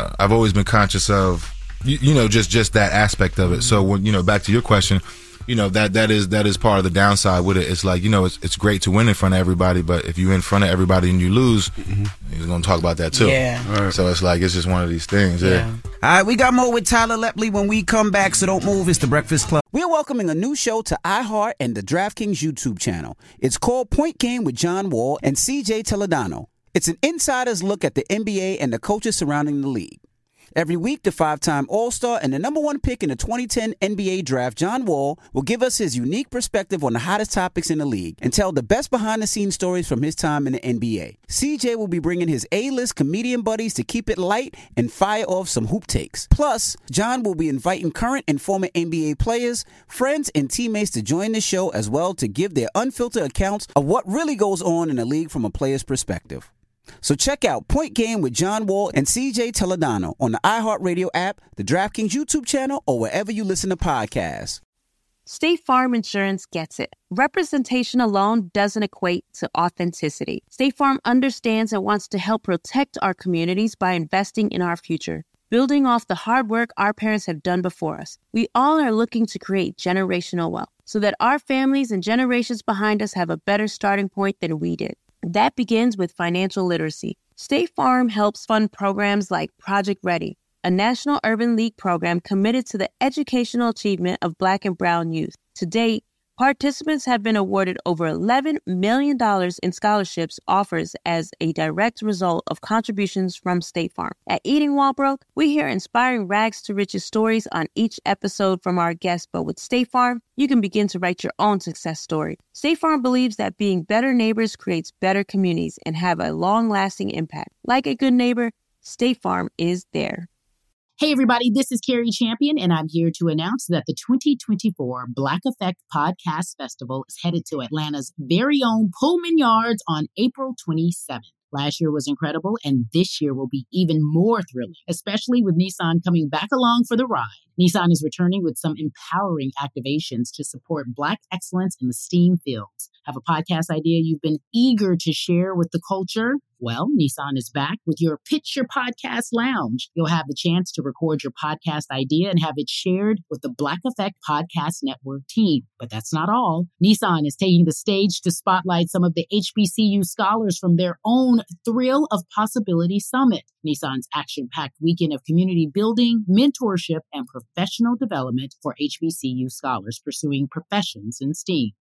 Just that aspect of it. So when back to your question, that is part of the downside with it. It's like it's great to win in front of everybody, but if you're in front of everybody and you lose, you're gonna talk about that too. Yeah. So it's like it's just one of these things. Yeah. All right, we got more with Tyler Lepley when we come back, so don't move. It's The Breakfast Club. We're welcoming a new show to iHeart and the DraftKings YouTube channel. It's called Point Game with John Wall and CJ Toledano. It's an insider's look at the NBA and the coaches surrounding the league. Every week, the 5-time All-Star and the number one pick in the 2010 NBA Draft, John Wall, will give us his unique perspective on the hottest topics in the league and tell the best behind-the-scenes stories from his time in the NBA. CJ will be bringing his A-list comedian buddies to keep it light and fire off some hoop takes. Plus, John will be inviting current and former NBA players, friends, and teammates to join the show as well to give their unfiltered accounts of what really goes on in the league from a player's perspective. So check out Point Game with John Wall and CJ Toledano on the iHeartRadio app, the DraftKings YouTube channel, or wherever you listen to podcasts. State Farm Insurance gets it. Representation alone doesn't equate to authenticity. State Farm understands and wants to help protect our communities by investing in our future, building off the hard work our parents have done before us. We all are looking to create generational wealth so that our families and generations behind us have a better starting point than we did. That begins with financial literacy. State Farm helps fund programs like Project Ready, a National Urban League program committed to the educational achievement of Black and Brown youth. To date, participants have been awarded over $11 million in scholarships offers as a direct result of contributions from State Farm. At Eating While Broke, we hear inspiring rags to riches stories on each episode from our guests, but with State Farm, you can begin to write your own success story. State Farm believes that being better neighbors creates better communities and have a long-lasting impact. Like a good neighbor, State Farm is there. Hey, everybody, this is Carrie Champion, and I'm here to announce that the 2024 Black Effect Podcast Festival is headed to Atlanta's very own Pullman Yards on April 27th. Last year was incredible, and this year will be even more thrilling, especially with Nissan coming back along for the ride. Nissan is returning with some empowering activations to support Black excellence in the STEAM fields. Have a podcast idea you've been eager to share with the culture? Well, Nissan is back with your Pitch Your Podcast Lounge. You'll have the chance to record your podcast idea and have it shared with the Black Effect Podcast Network team. But that's not all. Nissan is taking the stage to spotlight some of the HBCU scholars from their own Thrill of Possibility Summit. Nissan's action-packed weekend of community building, mentorship, and professional development for HBCU scholars pursuing professions in STEAM.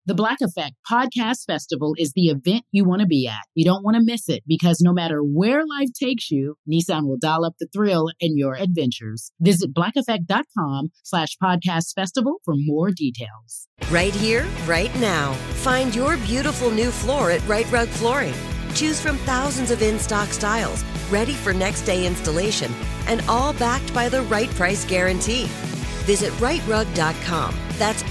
The Black Effect Podcast Festival is the event you want to be at. You don't want to miss it because no matter where life takes you, Nissan will dial up the thrill in your adventures. Visit blackeffect.com/podcast festival for more details. Right here, right now. Find your beautiful new floor at Right Rug Flooring. Choose from thousands of in-stock styles, ready for next day installation, and all backed by the right price guarantee. Visit rightrug.com. That's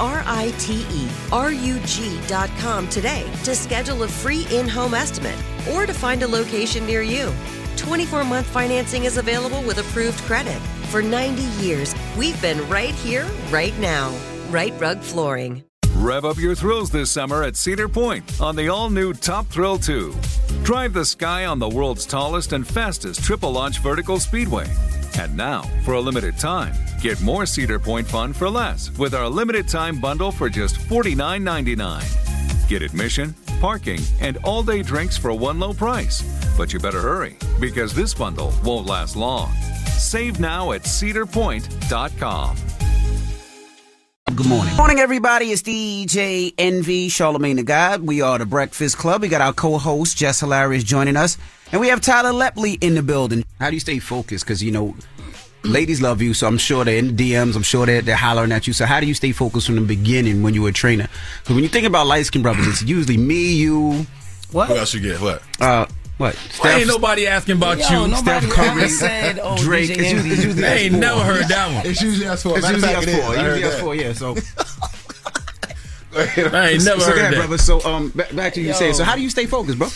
RITERUG.com today to schedule a free in-home estimate or to find a location near you. 24-month financing is available with approved credit. For 90 years, we've been right here, right now. Right Rug Flooring. Rev up your thrills this summer at Cedar Point on the all-new Top Thrill 2. Drive the sky on the world's tallest and fastest triple-launch vertical speedway. And now, for a limited time, get more Cedar Point fun for less with our limited-time bundle for just $49.99. Get admission, parking, and all-day drinks for one low price. But you better hurry, because this bundle won't last long. Save now at cedarpoint.com. Good morning. Morning, everybody. It's DJ Envy, Charlamagne the God. We are the Breakfast Club. We got our co-host, Jess Hilarious, joining us. And we have Tyler Lepley in the building. How do you stay focused? Because, ladies love you, so I'm sure they're in the DMs. I'm sure they're hollering at you. So how do you stay focused from the beginning when you were a trainer? Because when you think about light-skinned brothers, it's usually me, you. What? Who else you get? What? What? Steph, ain't nobody asking about you. Steph Curry, said, Drake. DJ It's usually I ain't never heard that one. It's usually us four. It's usually us four. Usually us four, yeah. So. I ain't never heard that. Brother. So, back to you saying. So, how do you stay focused, bro?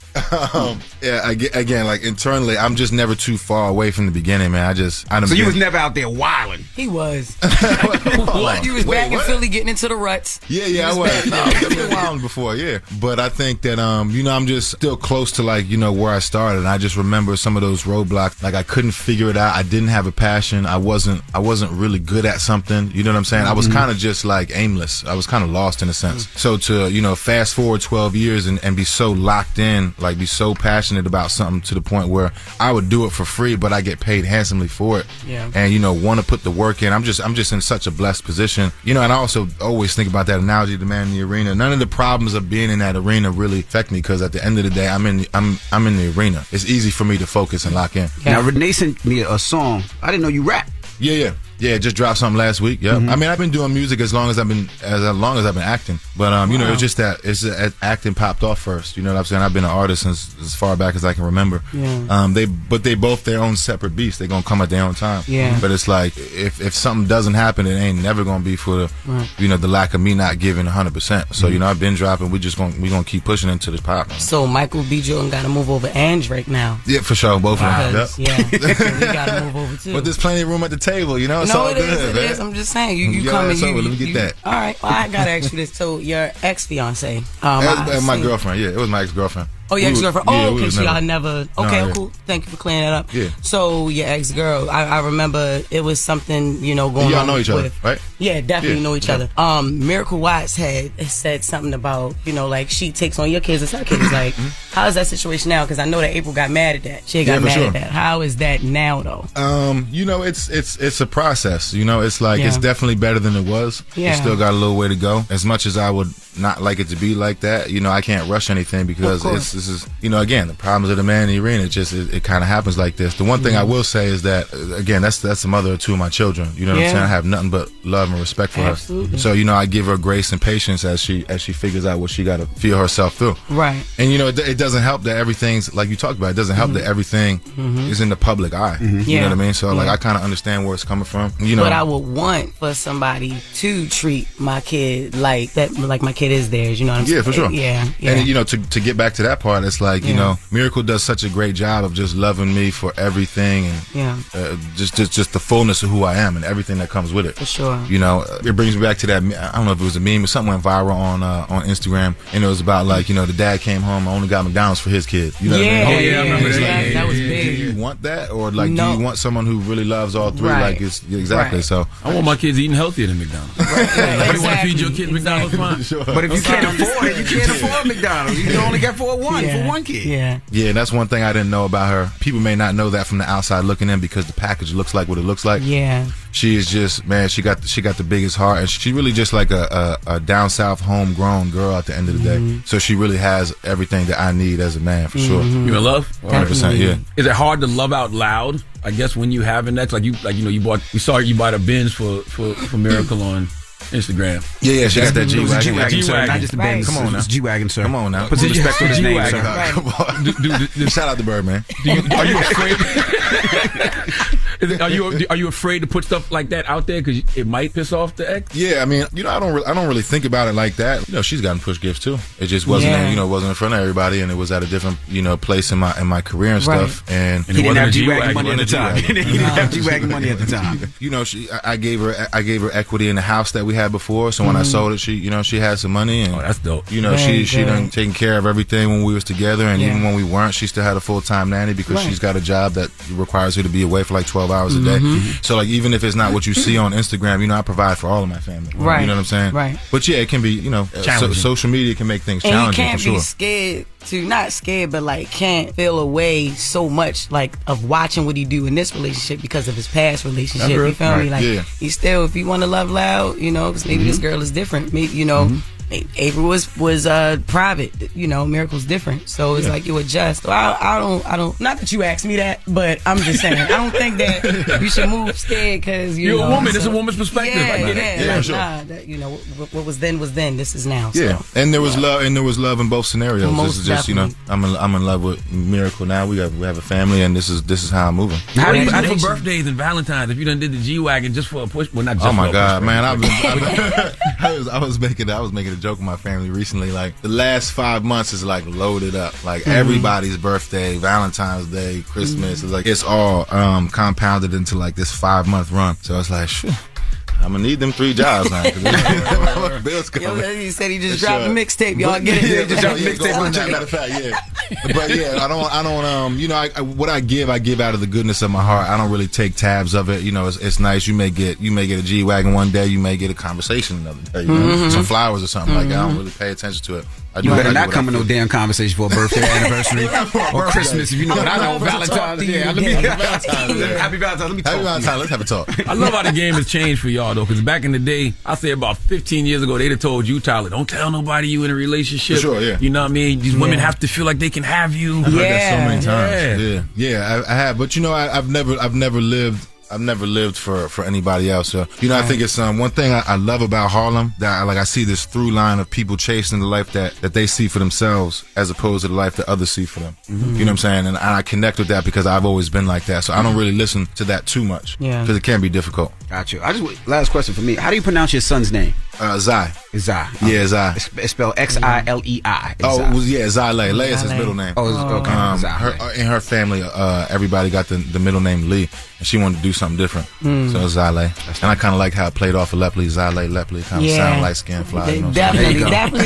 Again, like internally, I'm just never too far away from the beginning, man. So you was never out there wilding. He was. What? You was back in Philly getting into the ruts. Yeah, I was. No, I've been wilding before, yeah. But I think that, I'm just still close to where I started. And I just remember some of those roadblocks. Like I couldn't figure it out. I didn't have a passion. I wasn't really good at something. You know what I'm saying? I was kind of just like aimless. I was kind of lost in a sense. So to, fast forward 12 years and be so locked in, like be so passionate about something to the point where I would do it for free, but I get paid handsomely for it. Yeah. And want to put the work in. I'm just in such a blessed position. And I also always think about that analogy of the man in the arena. None of the problems of being in that arena really affect me because at the end of the day, I'm in the arena. It's easy for me to focus and lock in. Now Renee sent me a song. I didn't know you rap. Yeah, just dropped something last week. Yeah, I mean, I've been doing music as long as I've been acting. But it's just that acting popped off first. You know what I'm saying? I've been an artist since as far back as I can remember. Yeah. They both their own separate beasts. They're gonna come at their own time. Yeah. But it's like if something doesn't happen, it ain't never gonna be for the the lack of me not giving 100%. So I've been dropping. We gonna keep pushing into the pop. Man. So Michael B. Jordan got to move over and Drake now. Yeah, for sure, both of them. Yep. Yeah, so we got to move over too. But there's plenty of room at the table. No, it is. I'm just saying. You come and let me get that. All right. Well, I gotta ask you this. So your ex-fiance, my girlfriend. Yeah, it was my ex-girlfriend. Oh, your ex-girlfriend. Okay. So y'all never. Okay, cool. Thank you for clearing that up. Yeah. So your ex-girl, I remember it was something going on. Y'all know each other, right? Yeah, definitely know each other. Miracle Watts had said something about like she takes on your kids as her kids. Like, how is that situation now? Because I know that April got mad at that. She got mad at that. How is that now though? It's a process. It's like it's definitely better than it was. Yeah. It's still got a little way to go. As much as I would not like it to be like that, I can't rush anything because this is again, the problems of the man in the arena. It kind of happens like this. The one thing I will say is that again, that's the mother of two of my children. You know what I'm saying? I have nothing but love and respect for her. So I give her grace and patience as she figures out what she got to feel herself through. Right. And it doesn't help that everything's like you talked about. It doesn't help that everything is in the public eye. You know what I mean? So I kind of understand where it's coming from. But I would want for somebody to treat my kid like that, like my kid is theirs. You know what I'm saying? Yeah, for sure. Yeah. And to get back to that part, it's like Miracle does such a great job of just loving me for everything and just the fullness of who I am and everything that comes with it. For sure. It brings me back to that. I don't know if it was a meme or something went viral on Instagram, and it was about the dad came home, I only got McDonald's for his kid. You know what I mean? Oh yeah, I remember that. That was big. Do you want that, or do you want someone who really loves all three? Right. Like it's exactly. Right. So I want my kids eating healthier than McDonald's. If you want to feed your kids McDonald's, fine. Sure. But if you can't afford it, you can't afford McDonald's. You can only get for one kid. Yeah. Yeah, and that's one thing I didn't know about her. People may not know that from the outside looking in because the package looks like what it looks like. Yeah. she is just, man, she got the biggest heart, and she really just like a down south homegrown girl at the end of the day. So she really has everything that I need as a man, for sure. You in love? 100%, yeah. Is it hard to love out loud? I guess when you have an ex, we saw you bought a Benz for Miracle on Instagram. Yeah, she got that G-Wagon. G-Wagon, sir. Not just a Benz. Come on now. It's G-Wagon, sir. Come on now. Put some respect on his name, sir. Come on. Shout out to Birdman. Are you afraid? Are you afraid to put stuff like that out there because it might piss off the ex? Yeah, I mean, I don't really think about it like that. She's gotten push gifts too. It just wasn't, wasn't in front of everybody, and it was at a different, place in my career and stuff. And he didn't have G-Wagon money at the time. He didn't have G-Wagon money at the time. I gave her equity in the house that we had before. So when I sold it, she had some money, and that's dope. She done taken care of everything when we was together, and even when we weren't, she still had a full-time nanny because she's got a job that requires her to be away for like 12 hours a day. So like even if it's not what you see on Instagram, I provide for all of my family. Right. You know what I'm saying? Right. But yeah, it can be, social media can make things challenging. And you can't be scared not scared, but like can't feel away so much like of watching what he do in this relationship because of his past relationship. You feel me? Like he still, if you want to love loud, because maybe this girl is different. Maybe April was private. Miracle's different, so it's like you adjust. So I don't. Not that you asked me that, but I'm just saying I don't think that you should move scared because you're a woman. It's a woman's perspective. Yeah, sure. What was then was then. This is now. Yeah, so. and there was love, and there was love in both scenarios. Most this is just definitely. I'm in love with Miracle now. We have a family, and this is how I'm moving. How do you do for birthdays and Valentine's if you done did the G-Wagon just for a push? Well, not just. Oh my God, man! I was making a joke with my family recently. Like the last 5 months is like loaded up. Like everybody's birthday, Valentine's Day, Christmas. It's like it's all compounded into like this 5-month run. So it's like, shit, I'm gonna need them 3 jobs now. Bills coming. He said he just dropped a mixtape. Y'all get it? Just dropped a mixtape. Matter of fact, yeah. But yeah, I don't. What I give out of the goodness of my heart. I don't really take tabs of it. It's nice. You may get a G-Wagon one day. You may get a conversation another day. Some flowers or something like that. I don't really pay attention to it. You better not come in no damn conversation for a birthday, anniversary, or Christmas. If you know what I know, Valentine's. Yeah, Happy Valentine's. Let me talk. Happy Valentine's. Let's have a talk. I love how the game has changed for y'all though, because back in the day, I say about 15 years ago, they'd have told you, Tyler, don't tell nobody you in a relationship. For sure, yeah. You know what I mean? These women have to feel like they can have you. I've heard that so many times. Yeah, I have. But I've never lived for anybody else. So, I think it's one thing I love about Harlem, that I see this through line of people chasing the life that they see for themselves as opposed to the life that others see for them. You know what I'm saying? And I connect with that because I've always been like that. So I don't really listen to that too much because it can be difficult. Got you. Last question for me. How do you pronounce your son's name? Zai. Zai. Yeah, Zai. It's spelled Xilei. Oh, it was, Zai Lei. Lei is his middle name. Oh, okay. In her family, everybody got the middle name Lee, and she wanted to do something different. So it's Zai Lei. And I kind of like how it played off of Lepley. Zai Lei, Lepley. Kind of sound like Skin Fly. Definitely.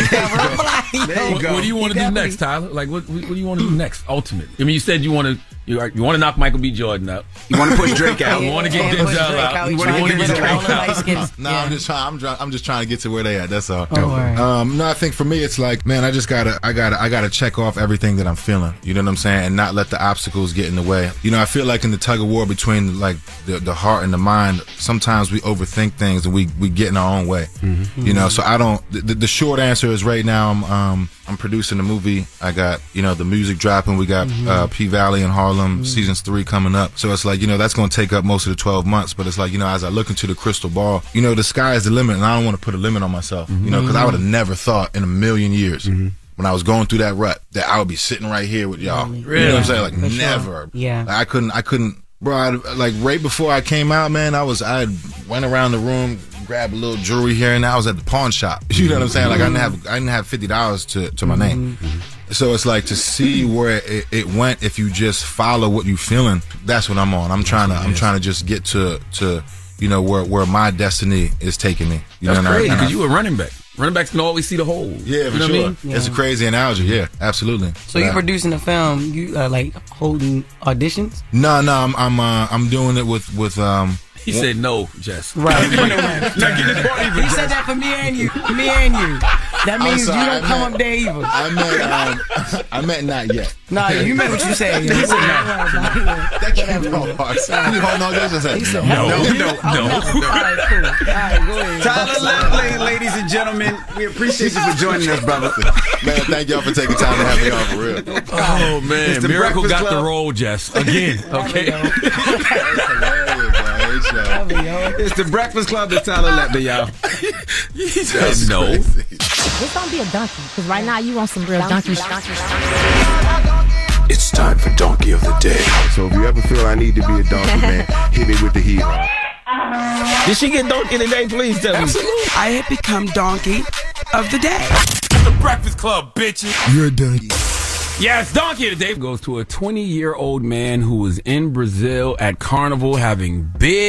There you go. What do you want to do next, Tyler? Like, what do you want to do next, ultimate? I mean, you said you want to knock Michael B. Jordan up. You want to push Drake out. You want to get Denzel out. You want to get Drake out. No, I'm just trying to get to where they at. That's all. No, I think for me it's like, man, I gotta check off everything that I'm feeling. You know what I'm saying? And not let the obstacles get in the way. I feel like in the tug of war between like the heart and the mind, sometimes we overthink things and we get in our own way. So I don't. The short answer is right now I'm producing a movie. I got the music dropping. We got P Valley and Harlem seasons 3 coming up. So it's like that's going to take up most of the 12 months. But it's like as I look into the crystal ball, the sky is the limit, and I don't want to put a limit on myself. Because I would have never thought in a million years when I was going through that rut that I would be sitting right here with y'all. Really? You know what I'm saying? Like never. Yeah. I couldn't. Bro, like right before I came out, man, I went around the room, grabbed a little jewelry here, and I was at the pawn shop. You know what I'm saying? Like I didn't have $50 to my name. So it's like to see where it went if you just follow what you feeling. That's what I'm on. I'm trying to just get to where my destiny is taking me. That's crazy because you a running back. Running backs can always see the hole. Yeah, for sure. I mean? It's a crazy analogy. Yeah, absolutely. So you producing a film? You like holding auditions? No. I'm doing it with He said no, Jess. Right. Not getting the party, He said that for me and you. That means you don't come up there either. I meant not yet. No, you meant what you said. He said no. That can't be hard. He said no. All right, cool. All right, go ahead. Tyler Ledley, ladies and gentlemen, we appreciate you for joining us, brother. Man, thank y'all for taking time to have me on for real. Oh, man. It's the Miracle Breakfast got Club. the role, Jess. Again, okay? It's the Breakfast Club with Tyler Ledley, y'all. He said no. Just don't be a donkey, because right now you want some real donkey. It's time for Donkey of the Day. So if you ever feel I need to be a donkey, man, hit me with the hee-haw. Did she get donkey today? Please tell me. I had become donkey of the day. The Breakfast Club, bitches. You're a donkey. Yes, Donkey today goes to a 20-year-old man who was in Brazil at Carnival having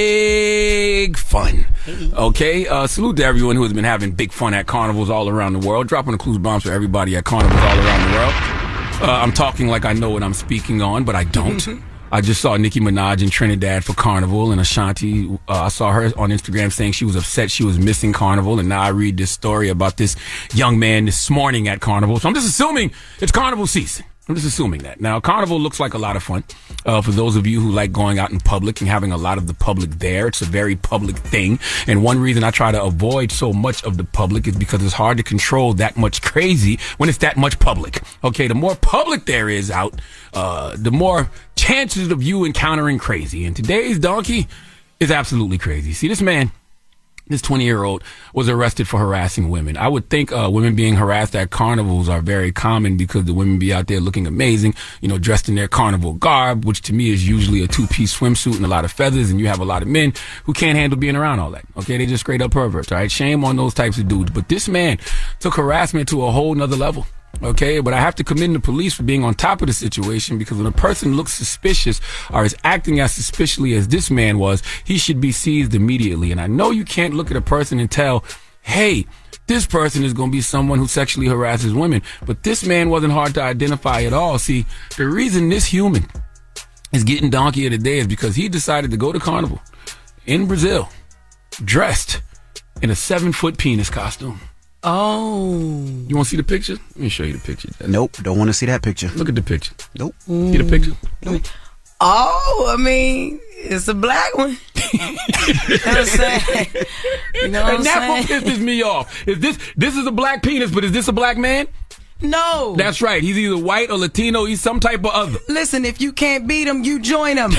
big fun. Okay, salute to everyone who has been having big fun at carnivals all around the world. Dropping the clues bombs for everybody at carnivals all around the world. I'm talking like I know what I'm speaking on, but I don't. I just saw Nicki Minaj in Trinidad for Carnival, and Ashanti, I saw her on Instagram saying she was upset she was missing Carnival, and now I read this story about this young man this morning at Carnival. So I'm just assuming it's Carnival season. I'm just assuming that. Now, Carnival looks like a lot of fun. For those of you who like going out in public and having a lot of the public there, it's a very public thing. And one reason I try to avoid so much of the public is because it's hard to control that much crazy when it's that much public. Okay, the more public there is out, the more chances of you encountering crazy. And today's donkey is absolutely crazy. See, this man, this 20-year-old, was arrested for harassing women. I would think women being harassed at carnivals are very common because the women be out there looking amazing, you know, dressed in their carnival garb, which to me is usually a two-piece swimsuit and a lot of feathers, and you have a lot of men who can't handle being around all that. Okay, they just straight up perverts, all right? Shame on those types of dudes. But this man took harassment to a whole nother level. Okay, but I have to commend the police for being on top of the situation, because when a person looks suspicious or is acting as suspiciously as this man was, he should be seized immediately. And I know you can't look at a person and tell, hey, this person is going to be someone who sexually harasses women. But this man wasn't hard to identify at all. See, the reason this human is getting donkey of the day is because he decided to go to Carnival in Brazil dressed in a 7-foot penis costume. Oh. You want to see the picture? Let me show you the picture. Nope, don't want to see that picture. Look at the picture. Nope. See the picture? Nope. Oh, I mean, it's a black one. You know what I'm saying? You know what I'm and that's what saying? pisses me off. Is this is a black penis, but is this a black man? No. That's right. He's either white or Latino. He's some type of other. Listen, if you can't beat him, you join him.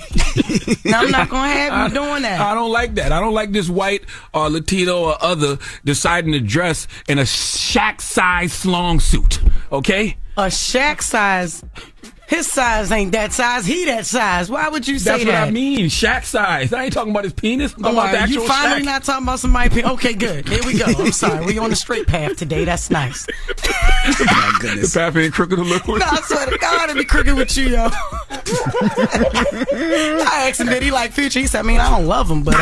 Now, I'm not going to have you doing that. I don't like that. I don't like this white or Latino or other deciding to dress in a Shaq-size long suit. Okay? A Shaq size. His size ain't that size. He that size. Why would you say That's that? what I mean. Shaq size. I ain't talking about his penis. I'm talking about the actual you finally Shaq. not talking about somebody's penis. Okay, good. Here we go. I'm sorry. We on the straight path today. That's nice. My goodness. The path ain't crooked a little. No, I swear to God, it'd be crooked with you, yo. I asked him, did he like Future? He said, I mean, I don't love him, but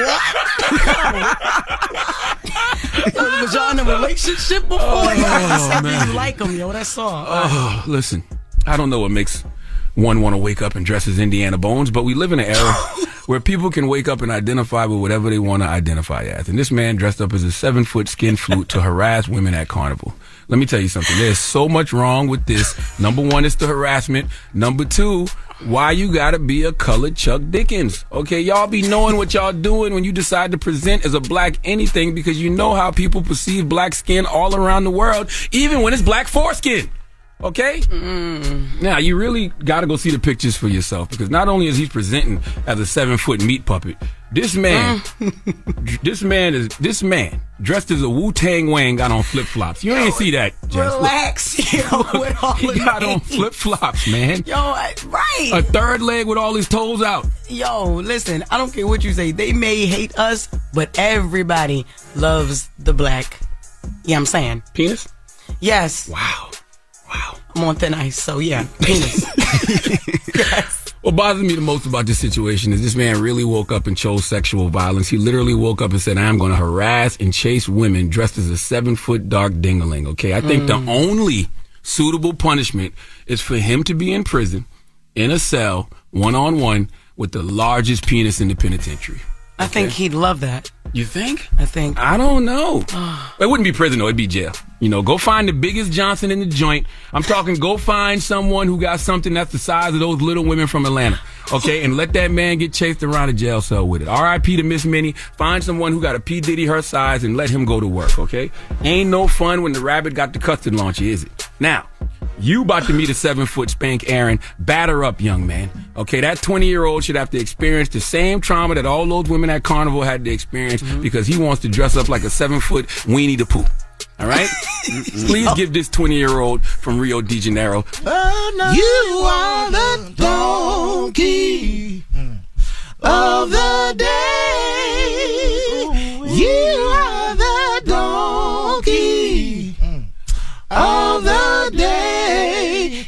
was y'all in a relationship before? He said, man. you like him, yo. That's all. Oh, listen, I don't know what makes one want to wake up and dress as Indiana Bones, but we live in an era where people can wake up and identify with whatever they want to identify as. And this man dressed up as a 7-foot skin flute to harass women at Carnival. Let me tell you something. There's so much wrong with this. Number one, it's the harassment. Number two, why you gotta be a colored Chuck Dickens? Okay, y'all be knowing what y'all doing when you decide to present as a black anything, because you know how people perceive black skin all around the world, even when it's black foreskin. Okay? Now, you really got to go see the pictures for yourself, because not only is he presenting as a 7-foot meat puppet, this man dressed as a Wu-Tang Wang got on flip-flops. You ain't see that, Jess. Relax, yo, with all He the got on names. flip-flops, man. Yo, right. A third leg with all his toes out. Yo, listen, I don't care what you say. They may hate us, but everybody loves the black. Yeah, I'm saying. Penis? Yes. Wow. I'm on thin ice, so yeah, penis. Yes. What bothers me the most about this situation is this man really woke up and chose sexual violence. He literally woke up and said, I'm going to harass and chase women dressed as a 7-foot dark dingaling, okay? I think the only suitable punishment is for him to be in prison, in a cell, one-on-one, with the largest penis in the penitentiary. I think he'd love that. You think? I think. I don't know. It wouldn't be prison, though. It'd be jail. Go find the biggest Johnson in the joint. I'm talking go find someone who got something that's the size of those little women from Atlanta. Okay? And let that man get chased around a jail cell with it. R.I.P. to Miss Minnie. Find someone who got a P. Diddy her size and let him go to work, okay? Ain't no fun when the rabbit got the custard launcher, is it? Now, you about to meet a 7-foot Spank Aaron. Batter up, young man. Okay, that 20-year-old should have to experience the same trauma that all those women at Carnival had to experience because he wants to dress up like a 7-foot Weenie the Pooh. All right? Please give this 20-year-old from Rio de Janeiro. You are the donkey of the day. You are the donkey of the day.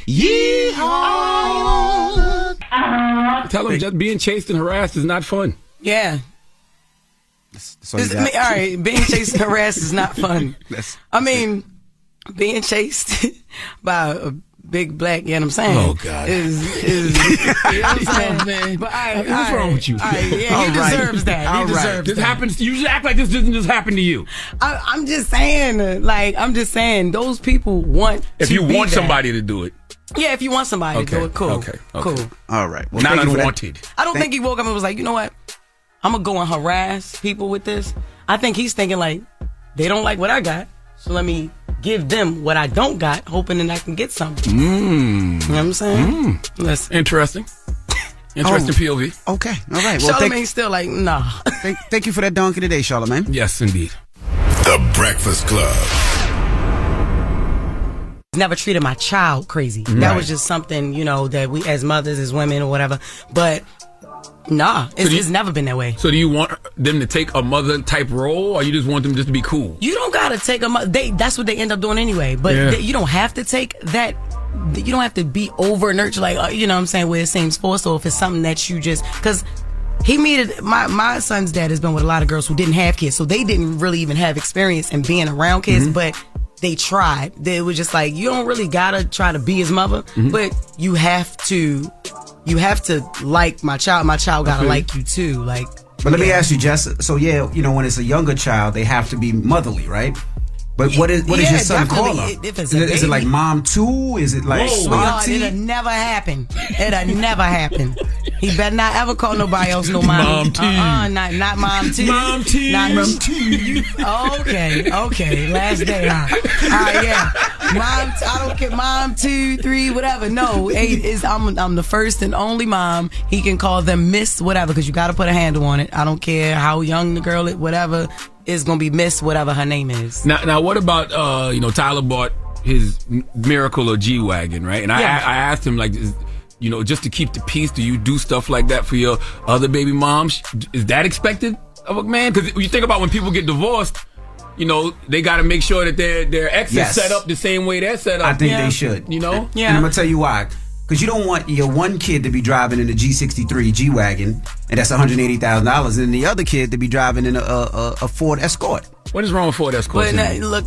Yeehaw. Tell him just being chased and harassed is not fun. Yeah. All right, being chased and harassed is not fun. I mean, being chased by a big black, you know what I'm saying? Oh, God. Is you know what I'm saying? Man. But what's wrong with you? Yeah, he deserves that. He deserves this that. Happens. You should act like this doesn't just happen to you. I'm just saying, those people want If to you be want that. somebody to do it. Yeah, if you want somebody to do it, cool. Okay. Cool. All right. Well, not thank you for that. unwanted. I don't think he woke up and was like, you know what? I'm going to go and harass people with this. I think he's thinking like, they don't like what I got, so let me give them what I don't got, hoping that I can get something. You know what I'm saying? Listen. Interesting. Interesting POV. Okay. All right. Well, Charlamagne's still like, nah. Thank you for that donkey today, Charlamagne. Yes, indeed. The Breakfast Club. Never treated my child crazy. That was just something, that we as mothers, as women or whatever. But nah, it's never been that way. So do you want them to take a mother type role, or you just want them just to be cool? You don't gotta take a mother. That's what they end up doing anyway. But you don't have to take that. You don't have to be over nurtured, like you know what I'm saying, where it seems forced. Or if it's something that you just because. My son's dad has been with a lot of girls who didn't have kids, so they didn't really even have experience in being around kids, but they tried. They were just like, you don't really gotta try to be his mother, but you have to like my child. My child gotta like you too. Like, but let me ask you, Jess. So when it's a younger child, they have to be motherly, right? But what is your son call her? Is it like mom too? Is it like auntie? It'll never happen. It'll never happen. He better not ever call nobody else no mommy. Not mom too. Mom too. Mom too. Okay. Last day, huh? Yeah. Mom, I don't care. Mom 2, 3, whatever. No, I'm the first and only mom. He can call them Miss whatever because you got to put a handle on it. I don't care how young the girl is, whatever. Is gonna be Miss whatever her name is. Now what about Tyler bought his Miracle or G-Wagon, right? And I asked him like, just to keep the peace, do you do stuff like that for your other baby moms? Is that expected of a man? Because you think about when people get divorced, they got to make sure that their ex is set up the same way they're set up. I think they should. Yeah. And I'm gonna tell you why. Because you don't want your one kid to be driving in a G63 G-Wagon, and that's $180,000, and the other kid to be driving in a Ford Escort. What is wrong with Ford Escort? But look,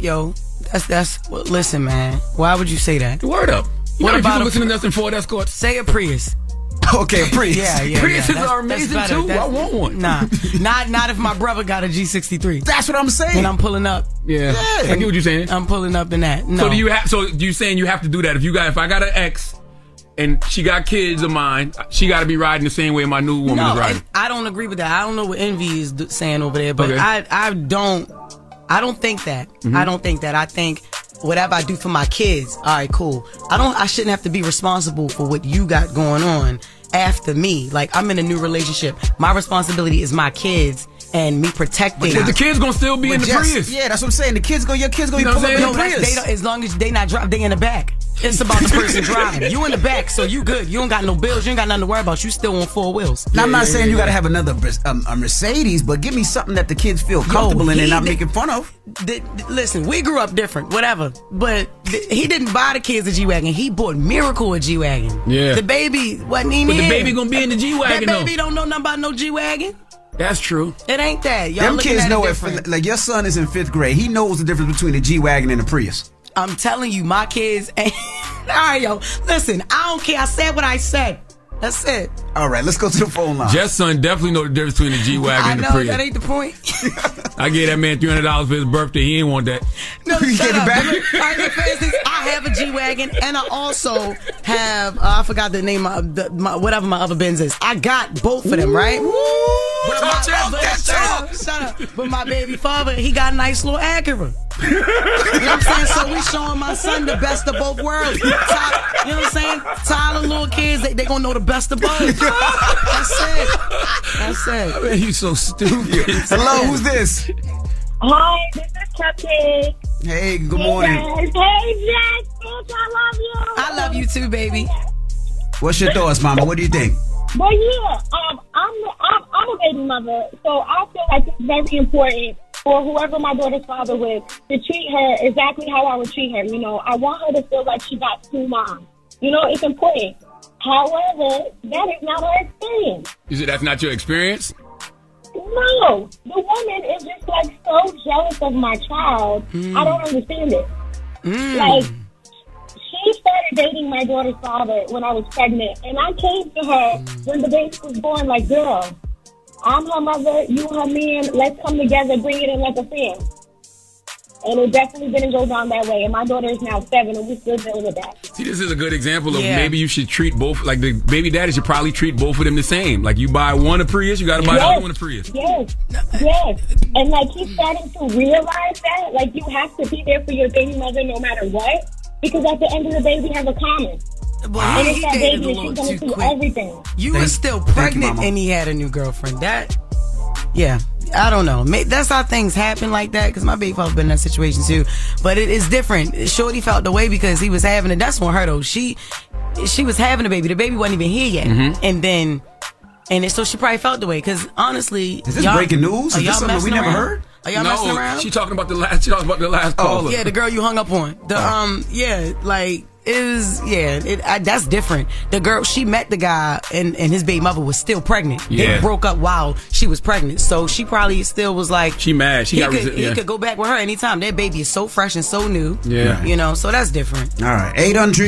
listen, man. Why would you say that? Word up. What about people listening to us in Ford Escort? Say a Prius. Okay, a Prius. Yeah. Priuses are amazing too. I want one. Nah, not if my brother got a G63. That's what I'm saying. And I'm pulling up. Yeah. I get what you're saying. I'm pulling up in that. No. So you saying you have to do that if I got an ex and she got kids of mine, she got to be riding the same way my new woman is riding. I don't agree with that. I don't know what Envy is saying over there, but I don't think that. I don't think that. I think whatever I do for my kids, all right, cool. I shouldn't have to be responsible for what you got going on after me. Like, I'm in a new relationship. My responsibility is my kids and me protecting. But the kids gonna still be in the Prius. Yeah, that's what I'm saying. Your kids gonna be pulling up in the Prius. As long as they not driving, they in the back. It's about the person driving. You in the back, so you good. You don't got no bills. You ain't got nothing to worry about. You still on 4 wheels. Now, I'm not saying you got to have another a Mercedes, but give me something that the kids feel comfortable in and not making fun of. Listen, we grew up different, whatever. But he didn't buy the kids a G-Wagon. He bought Miracle a G-Wagon. Yeah. The baby wasn't even in. But the baby gonna be in the G-Wagon, That baby don't know nothing about no G-Wagon. That's true. It ain't that. Y'all Them kids know it. Like, your son is in 5th grade. He knows the difference between a G-Wagon and a Prius. I'm telling you, my kids ain't. All right, yo. Listen, I don't care. I said what I said. That's it. All right, let's go to the phone line. Jeff's son definitely know the difference between the G-Wagon and the Prius. That ain't the point. I gave that man $300 for his birthday. He ain't want that. No, You shut gave it up. back? I have a G-Wagon, and I also have, I forgot the name of whatever my other Benz is. I got both of them, right? Shut up. But my baby father, he got a nice little Acura. You know what I'm saying? So we showing my son the best of both worlds. You know what I'm saying? Tyler, little kids, they gonna know the best of both. That's it. Man, you so stupid. Hello, who's this? Hi, this is Cupcake. Hey, good morning. Hey, Jack, bitch, I love you. I love you too, baby. What's your thoughts, Mama? What do you think? Well, yeah, I'm a baby mother, so I feel like it's very important for whoever my daughter's father with to treat her exactly how I would treat her. You know, I want her to feel like she got two moms. You know, it's important. However, that is not her experience. You said that's not your experience? No, the woman is just like so jealous of my child. I don't understand it. Like, she started dating my daughter's father when I was pregnant, and I came to her when the baby was born like, girl, I'm her mother, you her man, let's come together, bring it in like a family. And it definitely didn't go down that way. And my daughter is now 7, and we still dealing with that. See, this is a good example of maybe you should treat both, like the baby daddy should probably treat both of them the same. Like you buy one a Prius, you got to buy the other one a Prius. Yes. And like he's starting to realize that, like you have to be there for your baby mother no matter what. Because at the end of the day, we have a common. Wow. And it's that dated baby, a and she's little going to too see quick. everything. You were still pregnant and he had a new girlfriend. I don't know. That's how things happen like that, because my baby father been in that situation too. But it is different. Shorty felt the way because he was having it. That's on her though. She was having a baby. The baby wasn't even here yet. And so she probably felt the way, because honestly, is this breaking news? Is this something we never heard? Are y'all messing around? She talking about the last caller. Yeah, the girl you hung up on. That's different. The girl, she met the guy and his baby mother was still pregnant. They broke up while she was pregnant. So she probably still was like, she mad. He could go back with her anytime. That baby is so fresh and so new. Yeah. You know, so that's different. All right.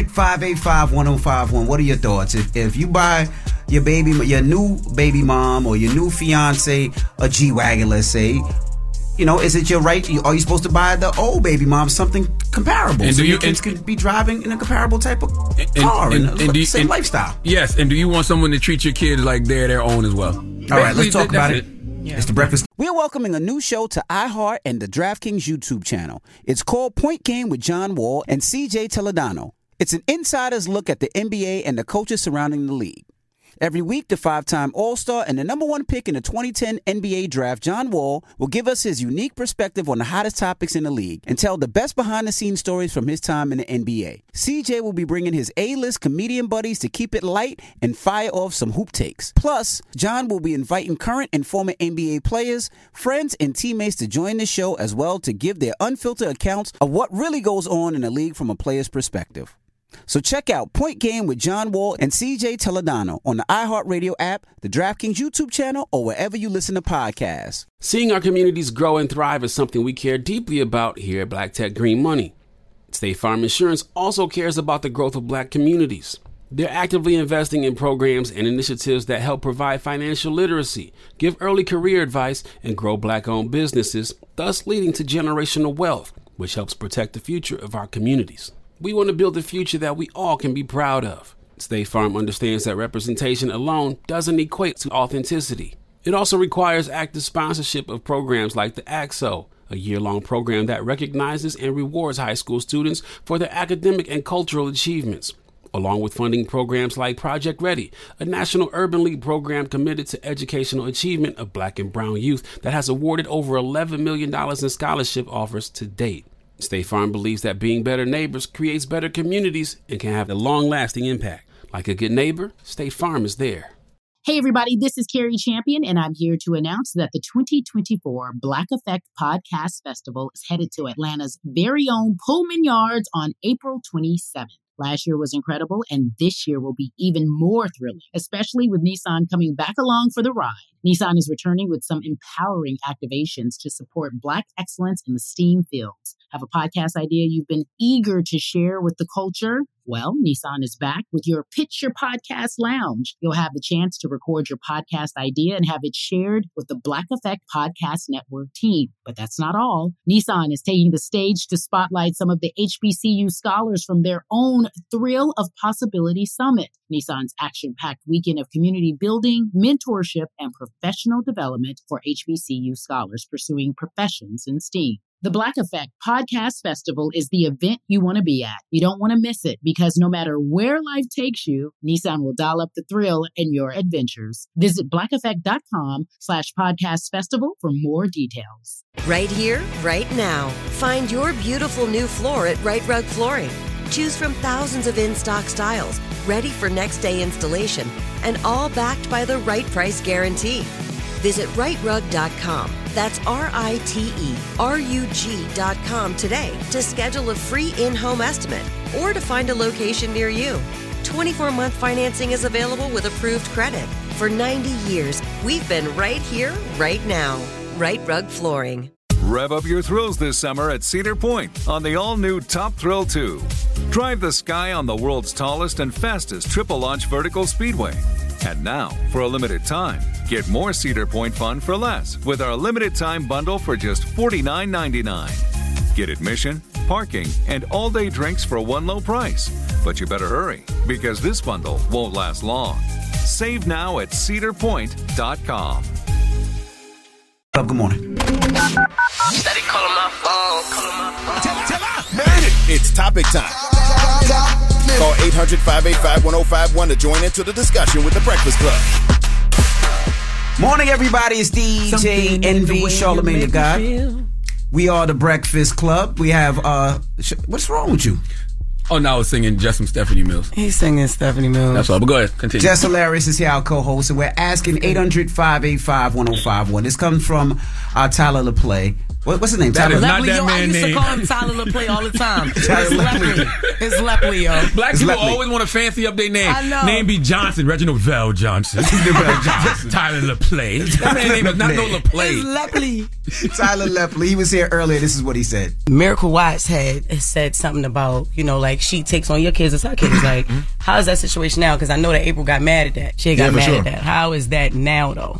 800-585-1051. What are your thoughts? If you buy your new baby mom or your new fiance a G-Wagon, let's say, you know, is it your right? Are you supposed to buy the old baby mom something comparable? And so do your kids could be driving in a comparable type of car and same lifestyle? Yes, and do you want someone to treat your kids like they're their own as well? All right, let's talk about it. It's The Breakfast. We're welcoming a new show to iHeart and the DraftKings YouTube channel. It's called Point Game with John Wall and CJ Toledano. It's an insider's look at the NBA and the coaches surrounding the league. Every week, the 5-time All-Star and the number 1 pick in the 2010 NBA Draft, John Wall, will give us his unique perspective on the hottest topics in the league and tell the best behind-the-scenes stories from his time in the NBA. CJ will be bringing his A-list comedian buddies to keep it light and fire off some hoop takes. Plus, John will be inviting current and former NBA players, friends, and teammates to join the show as well to give their unfiltered accounts of what really goes on in the league from a player's perspective. So check out Point Game with John Wall and CJ Toledano on the iHeartRadio app, the DraftKings YouTube channel, or wherever you listen to podcasts. Seeing our communities grow and thrive is something we care deeply about here at Black Tech Green Money. State Farm Insurance also cares about the growth of Black communities. They're actively investing in programs and initiatives that help provide financial literacy, give early career advice, and grow Black-owned businesses, thus leading to generational wealth, which helps protect the future of our communities. We want to build a future that we all can be proud of. State Farm understands that representation alone doesn't equate to authenticity. It also requires active sponsorship of programs like the AXO, a year-long program that recognizes and rewards high school students for their academic and cultural achievements, along with funding programs like Project Ready, a National Urban League program committed to educational achievement of Black and brown youth that has awarded over $11 million in scholarship offers to date. State Farm believes that being better neighbors creates better communities and can have a long-lasting impact. Like a good neighbor, State Farm is there. Hey, everybody, this is Carrie Champion, and I'm here to announce that the 2024 Black Effect Podcast Festival is headed to Atlanta's very own Pullman Yards on April 27th. Last year was incredible, and this year will be even more thrilling, especially with Nissan coming back along for the ride. Nissan is returning with some empowering activations to support Black excellence in the STEAM fields. Have a podcast idea you've been eager to share with the culture? Well, Nissan is back with your Pitch Your Podcast Lounge. You'll have the chance to record your podcast idea and have it shared with the Black Effect Podcast Network team. But that's not all. Nissan is taking the stage to spotlight some of the HBCU scholars from their own Thrill of Possibility Summit, Nissan's action-packed weekend of community building, mentorship, and professional development for HBCU scholars pursuing professions in STEAM. The Black Effect Podcast Festival is the event you want to be at. You don't want to miss it because no matter where life takes you, Nissan will dial up the thrill in your adventures. Visit blackeffect.com/podcast festival for more details. Right here, right now. Find your beautiful new floor at Right Rug Flooring. Choose from thousands of in-stock styles, ready for next day installation, and all backed by the right price guarantee. Visit rightrug.com. That's RITERUG.com today to schedule a free in-home estimate or to find a location near you. 24-month financing is available with approved credit. For 90 years, we've been right here, right now. Right Rug Flooring. Rev up your thrills this summer at Cedar Point on the all-new Top Thrill 2. Drive the sky on the world's tallest and fastest triple-launch vertical speedway. And now, for a limited time, get more Cedar Point fun for less with our limited-time bundle for just $49.99. Get admission, parking, and all-day drinks for one low price. But you better hurry, because this bundle won't last long. Save now at cedarpoint.com. Good morning. Steady calling my phone. It's topic time. Call 800-585-1051 to join into the discussion with The Breakfast Club. Morning, everybody. It's DJ Envy, Charlamagne the God. We are The Breakfast Club. We have, what's wrong with you? Oh, no, I was singing just some Stephanie Mills. He's singing Stephanie Mills. That's all, but go ahead, continue. Jess Hilarious is here, our co-host, and we're asking 800-585-1051. This comes from Tyler LaPlay. What's his name? That is not that I man's used to name. call him Tyler LaPlay all the time. It's Lepley. It's Lepley, yo. Black people always want to fancy up their name. I know. Name be Johnson, Reginald Vell Johnson. Tyler LaPlay. That man's name is not no LaPlay. It's Lepley. Tyler Lepley. He was here earlier. This is what he said. Miracle Watts had said something about, like she takes on your kids as her kids. Like, how is that situation now? Because I know that April got mad at that. She got mad at that. How is that now, though?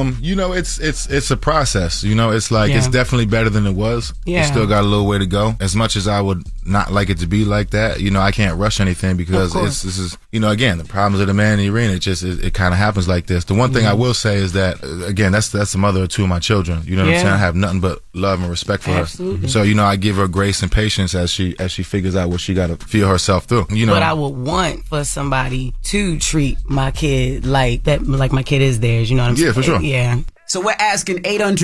It's a process. It's like it's definitely better than it was. Yeah. It's still got a little way to go. As much as I would not like it to be like that, I can't rush anything because this is again, the problems of the man in the arena. It kind of happens like this. The one thing I will say is that again, that's the mother of two of my children. You know what I'm saying? I have nothing but love and respect for her. So I give her grace and patience as she figures out what she got to feel herself through. But I would want for somebody to treat my kid like that, like my kid is theirs. You know what I'm saying? Yeah, for sure. Yeah. So we're asking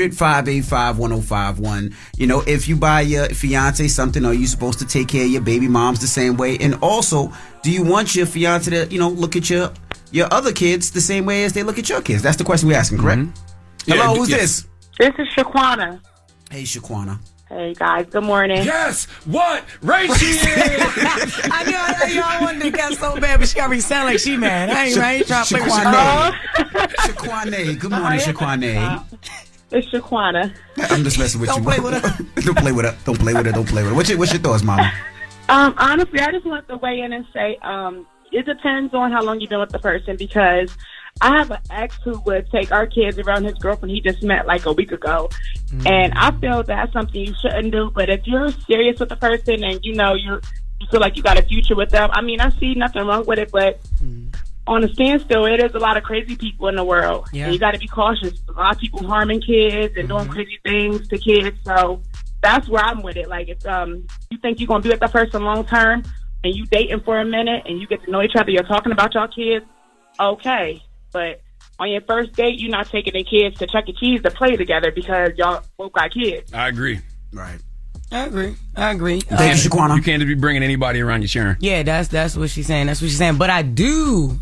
800-585-1051. If you buy your fiance something, are you supposed to take care of your baby moms the same way? And also, do you want your fiance to, look at your other kids the same way as they look at your kids? That's the question we're asking, correct? Hello, who's this? This is Shaquana. Hey, Shaquana. Hey, guys. Good morning. Yes! What? Race she is! I know y'all wanted to get so bad, but she got me sound like she mad. I ain't trying to play with Shaquana. Good morning, Shaquana. It's Shaquana. I'm just messing with you. Don't play with her. Don't play with her. Don't play with her. Don't play with her. What's your thoughts, Mama? Honestly, I just want to weigh in and say it depends on how long you've been with the person, because I have an ex who would take our kids around his girlfriend he just met like a week ago. And I feel that's something you shouldn't do. But if you're serious with the person and you feel like you got a future with them, I see nothing wrong with it. But on a standstill, it is a lot of crazy people in the world. Yeah. And you got to be cautious. A lot of people harming kids and doing crazy things to kids. So that's where I'm with it. Like, if you think you're going to be with that person long term and you dating for a minute and you get to know each other, you're talking about your kids, okay. But on your first date, you're not taking the kids to Chuck E. Cheese to play together because y'all both got kids. I agree. Right. I agree. Thank you, Shaquana. You can't just be bringing anybody around you, Sharon. Yeah, that's what she's saying. But I do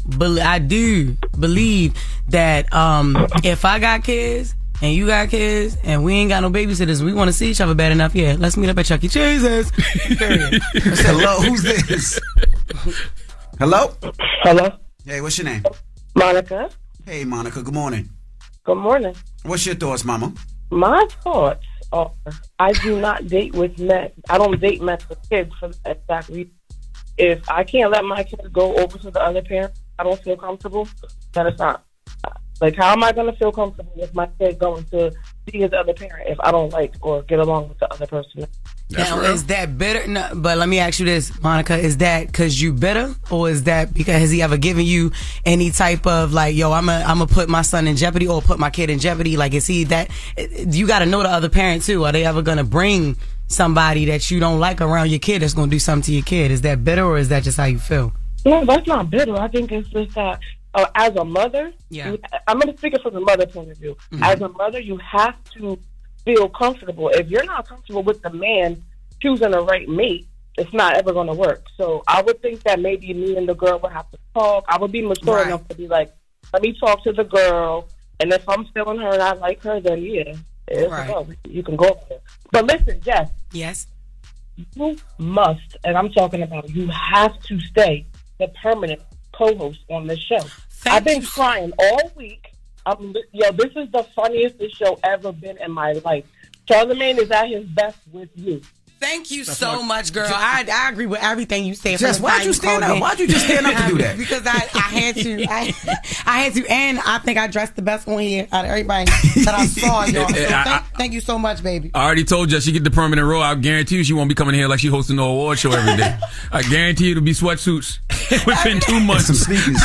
believe that if I got kids and you got kids and we ain't got no babysitters, we want to see each other bad enough. Yeah, let's meet up at Chuck E. Cheese's. Hello, who's this? Hello? Hello? Hey, what's your name? Monica. Hey, Monica. Good morning. Good morning. What's your thoughts, Mama? My thoughts are, I do not date with men. I don't date men with kids for that exact reason. If I can't let my kids go over to the other parent, I don't feel comfortable, then it's not. Like, how am I going to feel comfortable with my kid going to see his other parent if I don't like or get along with the other person? Now, is that bitter? No, but let me ask you this, Monica. Is that because you bitter, or is that because has he ever given you any type of like, yo, I'm gonna put my son in jeopardy or put my kid in jeopardy? Like, is he that? You got to know the other parent too. Are they ever gonna bring somebody that you don't like around your kid that's gonna do something to your kid? Is that bitter, or is that just how you feel? No, that's not bitter. I think it's just that as a mother, I'm going to speak it from the mother point of view. Mm-hmm. As a mother, you have to feel comfortable. If you're not comfortable with the man choosing the right mate, it's not ever going to work. So I would think that maybe me and the girl would have to talk. I would be mature enough to be like, let me talk to the girl, and if I'm feeling her and I like her, then yeah, you can go over there. But listen, Jess. Yes. You must, and I'm talking about you have to stay the permanent co-host on this show. I've been crying all week. This is the funniest this show ever been in my life. Charlamagne is at his best with you. Thank you so much, girl. I agree with everything you said. Jess, why'd you stand up? Why'd you just stand up to do that? Because I had to. I had to, and I think I dressed the best one here out of everybody that I saw, y'all. So thank you so much, baby. I already told Jess she get the permanent role. I guarantee you she won't be coming here like she hosting the award show every day. I guarantee you it'll be sweatsuits within 2 months. Some sneakers.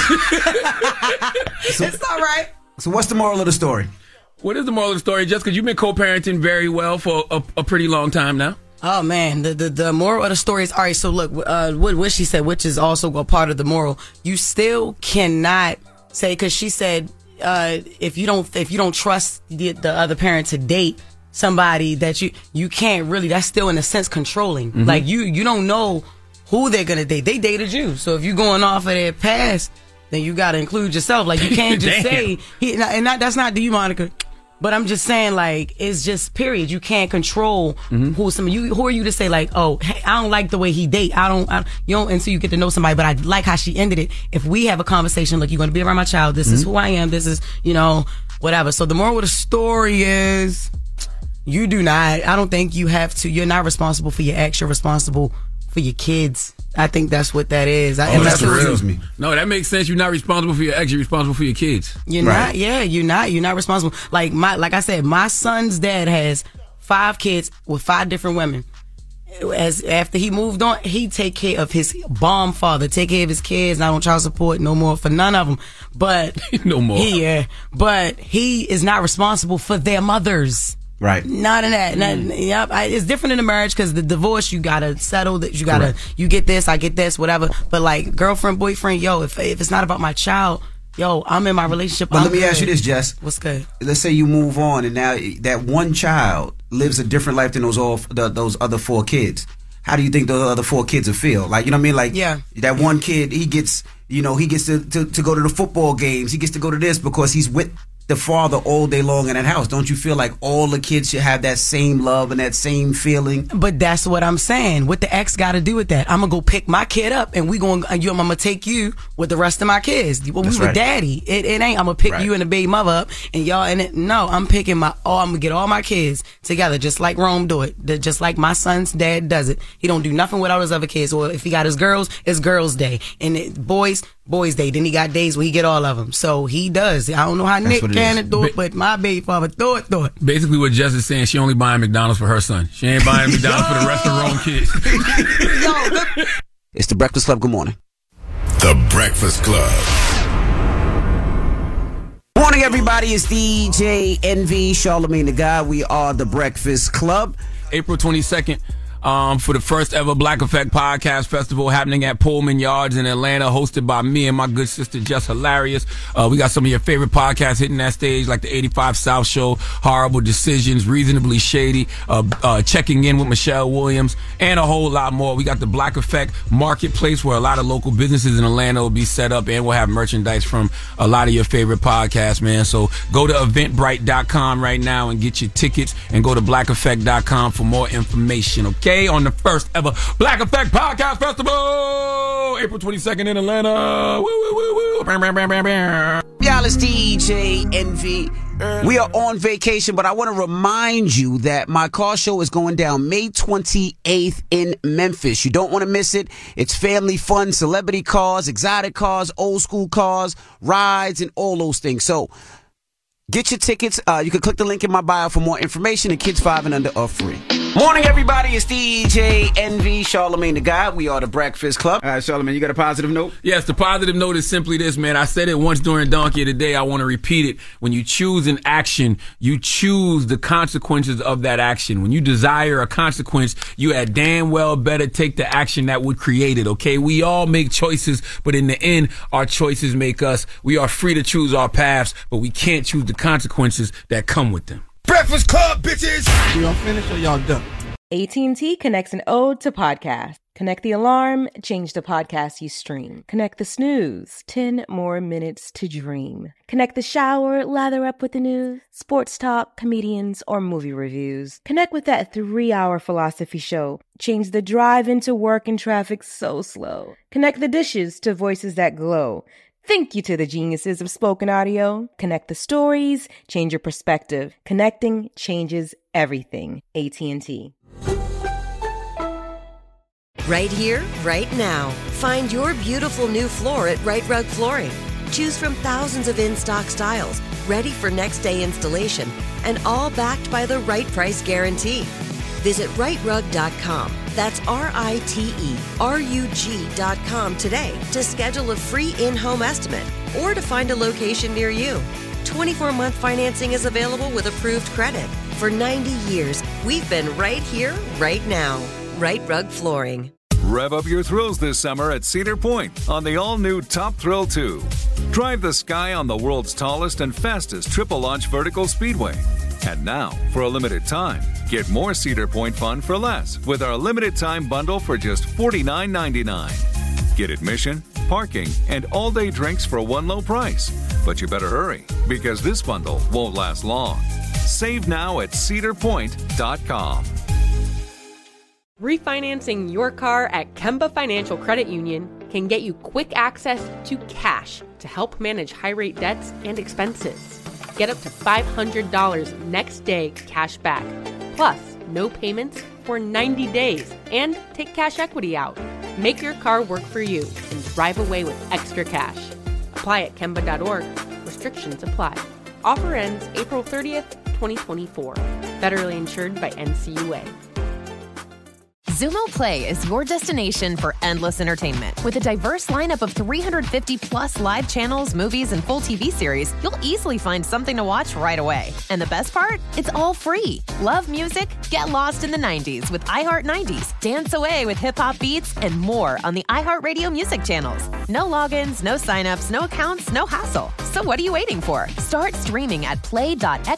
It's all right. So what's the moral of the story? What is the moral of the story, Jess? Because you've been co-parenting very well for a pretty long time now. Oh man, the moral of the story is, all right, so look, what she said, which is also a part of the moral, you still cannot say, because she said if you don't trust the other parent to date somebody that you can't really, that's still in a sense controlling. Mm-hmm. Like you don't know who they're gonna date. They dated you, so if you're going off of their past, then you gotta include yourself. Like, you can't just say that's not you, Monica. But I'm just saying, like, it's just period. You can't control who are you to say, like, oh, hey, I don't like the way he date. You don't until you get to know somebody. But I like how she ended it. If we have a conversation, look, you're going to be around my child. This is who I am. This is, whatever. So the moral of the story is, you do not. I don't think you have to. You're not responsible for your ex. You're responsible for your kids. I think that's what that is. That's what real me. No, that makes sense. You're not responsible for your ex. You're responsible for your kids. You're not. Yeah, you're not responsible. Like I said, my son's dad has 5 kids with 5 different women. After he moved on, he take care of his bomb father, take care of his kids, not on child support no more for none of them. But no more. But he is not responsible for their mothers. Right. None of that. It's different in a marriage because the divorce, you gotta settle that. You get this, I get this, whatever. But like girlfriend, boyfriend, if it's not about my child, I'm in my relationship. But let me ask you this, Jess. What's good? Let's say you move on and now that one child lives a different life than those other 4 kids. How do you think those other 4 kids will feel? Like, you know what I mean? Like, that one kid, he gets to go to the football games. He gets to go to this because he's with the father all day long in that house. Don't you feel like all the kids should have that same love and that same feeling? But that's what I'm saying. What the ex got to do with that? I'm gonna go pick my kid up, and I'm gonna take you with the rest of my kids. Well, we were daddy. It ain't. I'm gonna pick you and the baby mother up, and y'all. No, I'm picking I'm gonna get all my kids together, just like Rome do it. Just like my son's dad does it. He don't do nothing without his other kids. Or if he got his girls, it's girls' day, and boys' day. Then he got days where he get all of them. So he does. I don't know how Nick can do it, but my baby father do it. Basically, what Jess is saying, she only buying McDonald's for her son. She ain't buying McDonald's for the rest of her own kids. It's the Breakfast Club. Good morning. The Breakfast Club. Morning, everybody. It's DJ NV, Charlamagne the God. We are the Breakfast Club. April 22nd. For the first ever Black Effect Podcast Festival happening at Pullman Yards in Atlanta, hosted by me and my good sister Jess Hilarious. We got some of your favorite podcasts hitting that stage, like the 85 South Show, Horrible Decisions, Reasonably Shady, Checking In with Michelle Williams, and a whole lot more. We got the Black Effect Marketplace, where a lot of local businesses in Atlanta will be set up, and we'll have merchandise from a lot of your favorite podcasts, man. So go to eventbrite.com right now and get your tickets, and go to blackeffect.com for more information, okay? On the first ever Black Effect Podcast Festival, April 22nd in Atlanta. Woo, woo, woo, woo. Y'all, it's DJ NV. We are on vacation, but I want to remind you that my car show is going down May 28th in Memphis. You don't want to miss it. It's family fun, celebrity cars, exotic cars, old school cars, rides, and all those things. So get your tickets. You can click the link in my bio for more information, and kids 5 and under are free. Morning, everybody. It's DJ Envy, Charlamagne the God. We are the Breakfast Club. All right, Charlamagne, you got a positive note? Yes, the positive note is simply this, man. I said it once during Donkey of the Day. I want to repeat it. When you choose an action, you choose the consequences of that action. When you desire a consequence, you had damn well better take the action that would create it, okay? We all make choices, but in the end, our choices make us. We are free to choose our paths, but we can't choose the consequences that come with them. Breakfast Club, bitches! Y'all finished or y'all done? AT&T connects an ode to podcast. Connect the alarm, change the podcast you stream. Connect the snooze, 10 more minutes to dream. Connect the shower, lather up with the news, sports talk, comedians, or movie reviews. Connect with that 3-hour philosophy show. Change the drive into work and traffic so slow. Connect the dishes to voices that glow. Thank you to the geniuses of spoken audio. Connect the stories, change your perspective. Connecting changes everything. AT&T. Right here, right now. Find your beautiful new floor at Right Rug Flooring. Choose from thousands of in-stock styles, ready for next day installation, and all backed by the right price guarantee. Visit rightrug.com. That's RITERUG.com today to schedule a free in-home estimate or to find a location near you. 24-month financing is available with approved credit. For 90 years, we've been right here, right now. Right Rug Flooring. Rev up your thrills this summer at Cedar Point on the all-new Top Thrill 2. Drive the sky on the world's tallest and fastest triple-launch vertical speedway. And now, for a limited time, get more Cedar Point fun for less with our limited-time bundle for just $49.99. Get admission, parking, and all-day drinks for one low price. But you better hurry, because this bundle won't last long. Save now at cedarpoint.com. Refinancing your car at Kemba Financial Credit Union can get you quick access to cash to help manage high-rate debts and expenses. Get up to $500 next day cash back, plus no payments for 90 days, and take cash equity out. Make your car work for you and drive away with extra cash. Apply at Kemba.org. Restrictions apply. Offer ends April 30th, 2024. Federally insured by NCUA. Xumo Play is your destination for endless entertainment. With a diverse lineup of 350-plus live channels, movies, and full TV series, you'll easily find something to watch right away. And the best part? It's all free. Love music? Get lost in the 90s with iHeart 90s. Dance away with hip-hop beats and more on the iHeartRadio music channels. No logins, no signups, no accounts, no hassle. So what are you waiting for? Start streaming at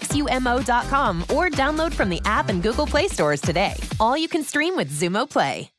play.xumo.com or download from the app and Google Play stores today. All you can stream with Xumo Play.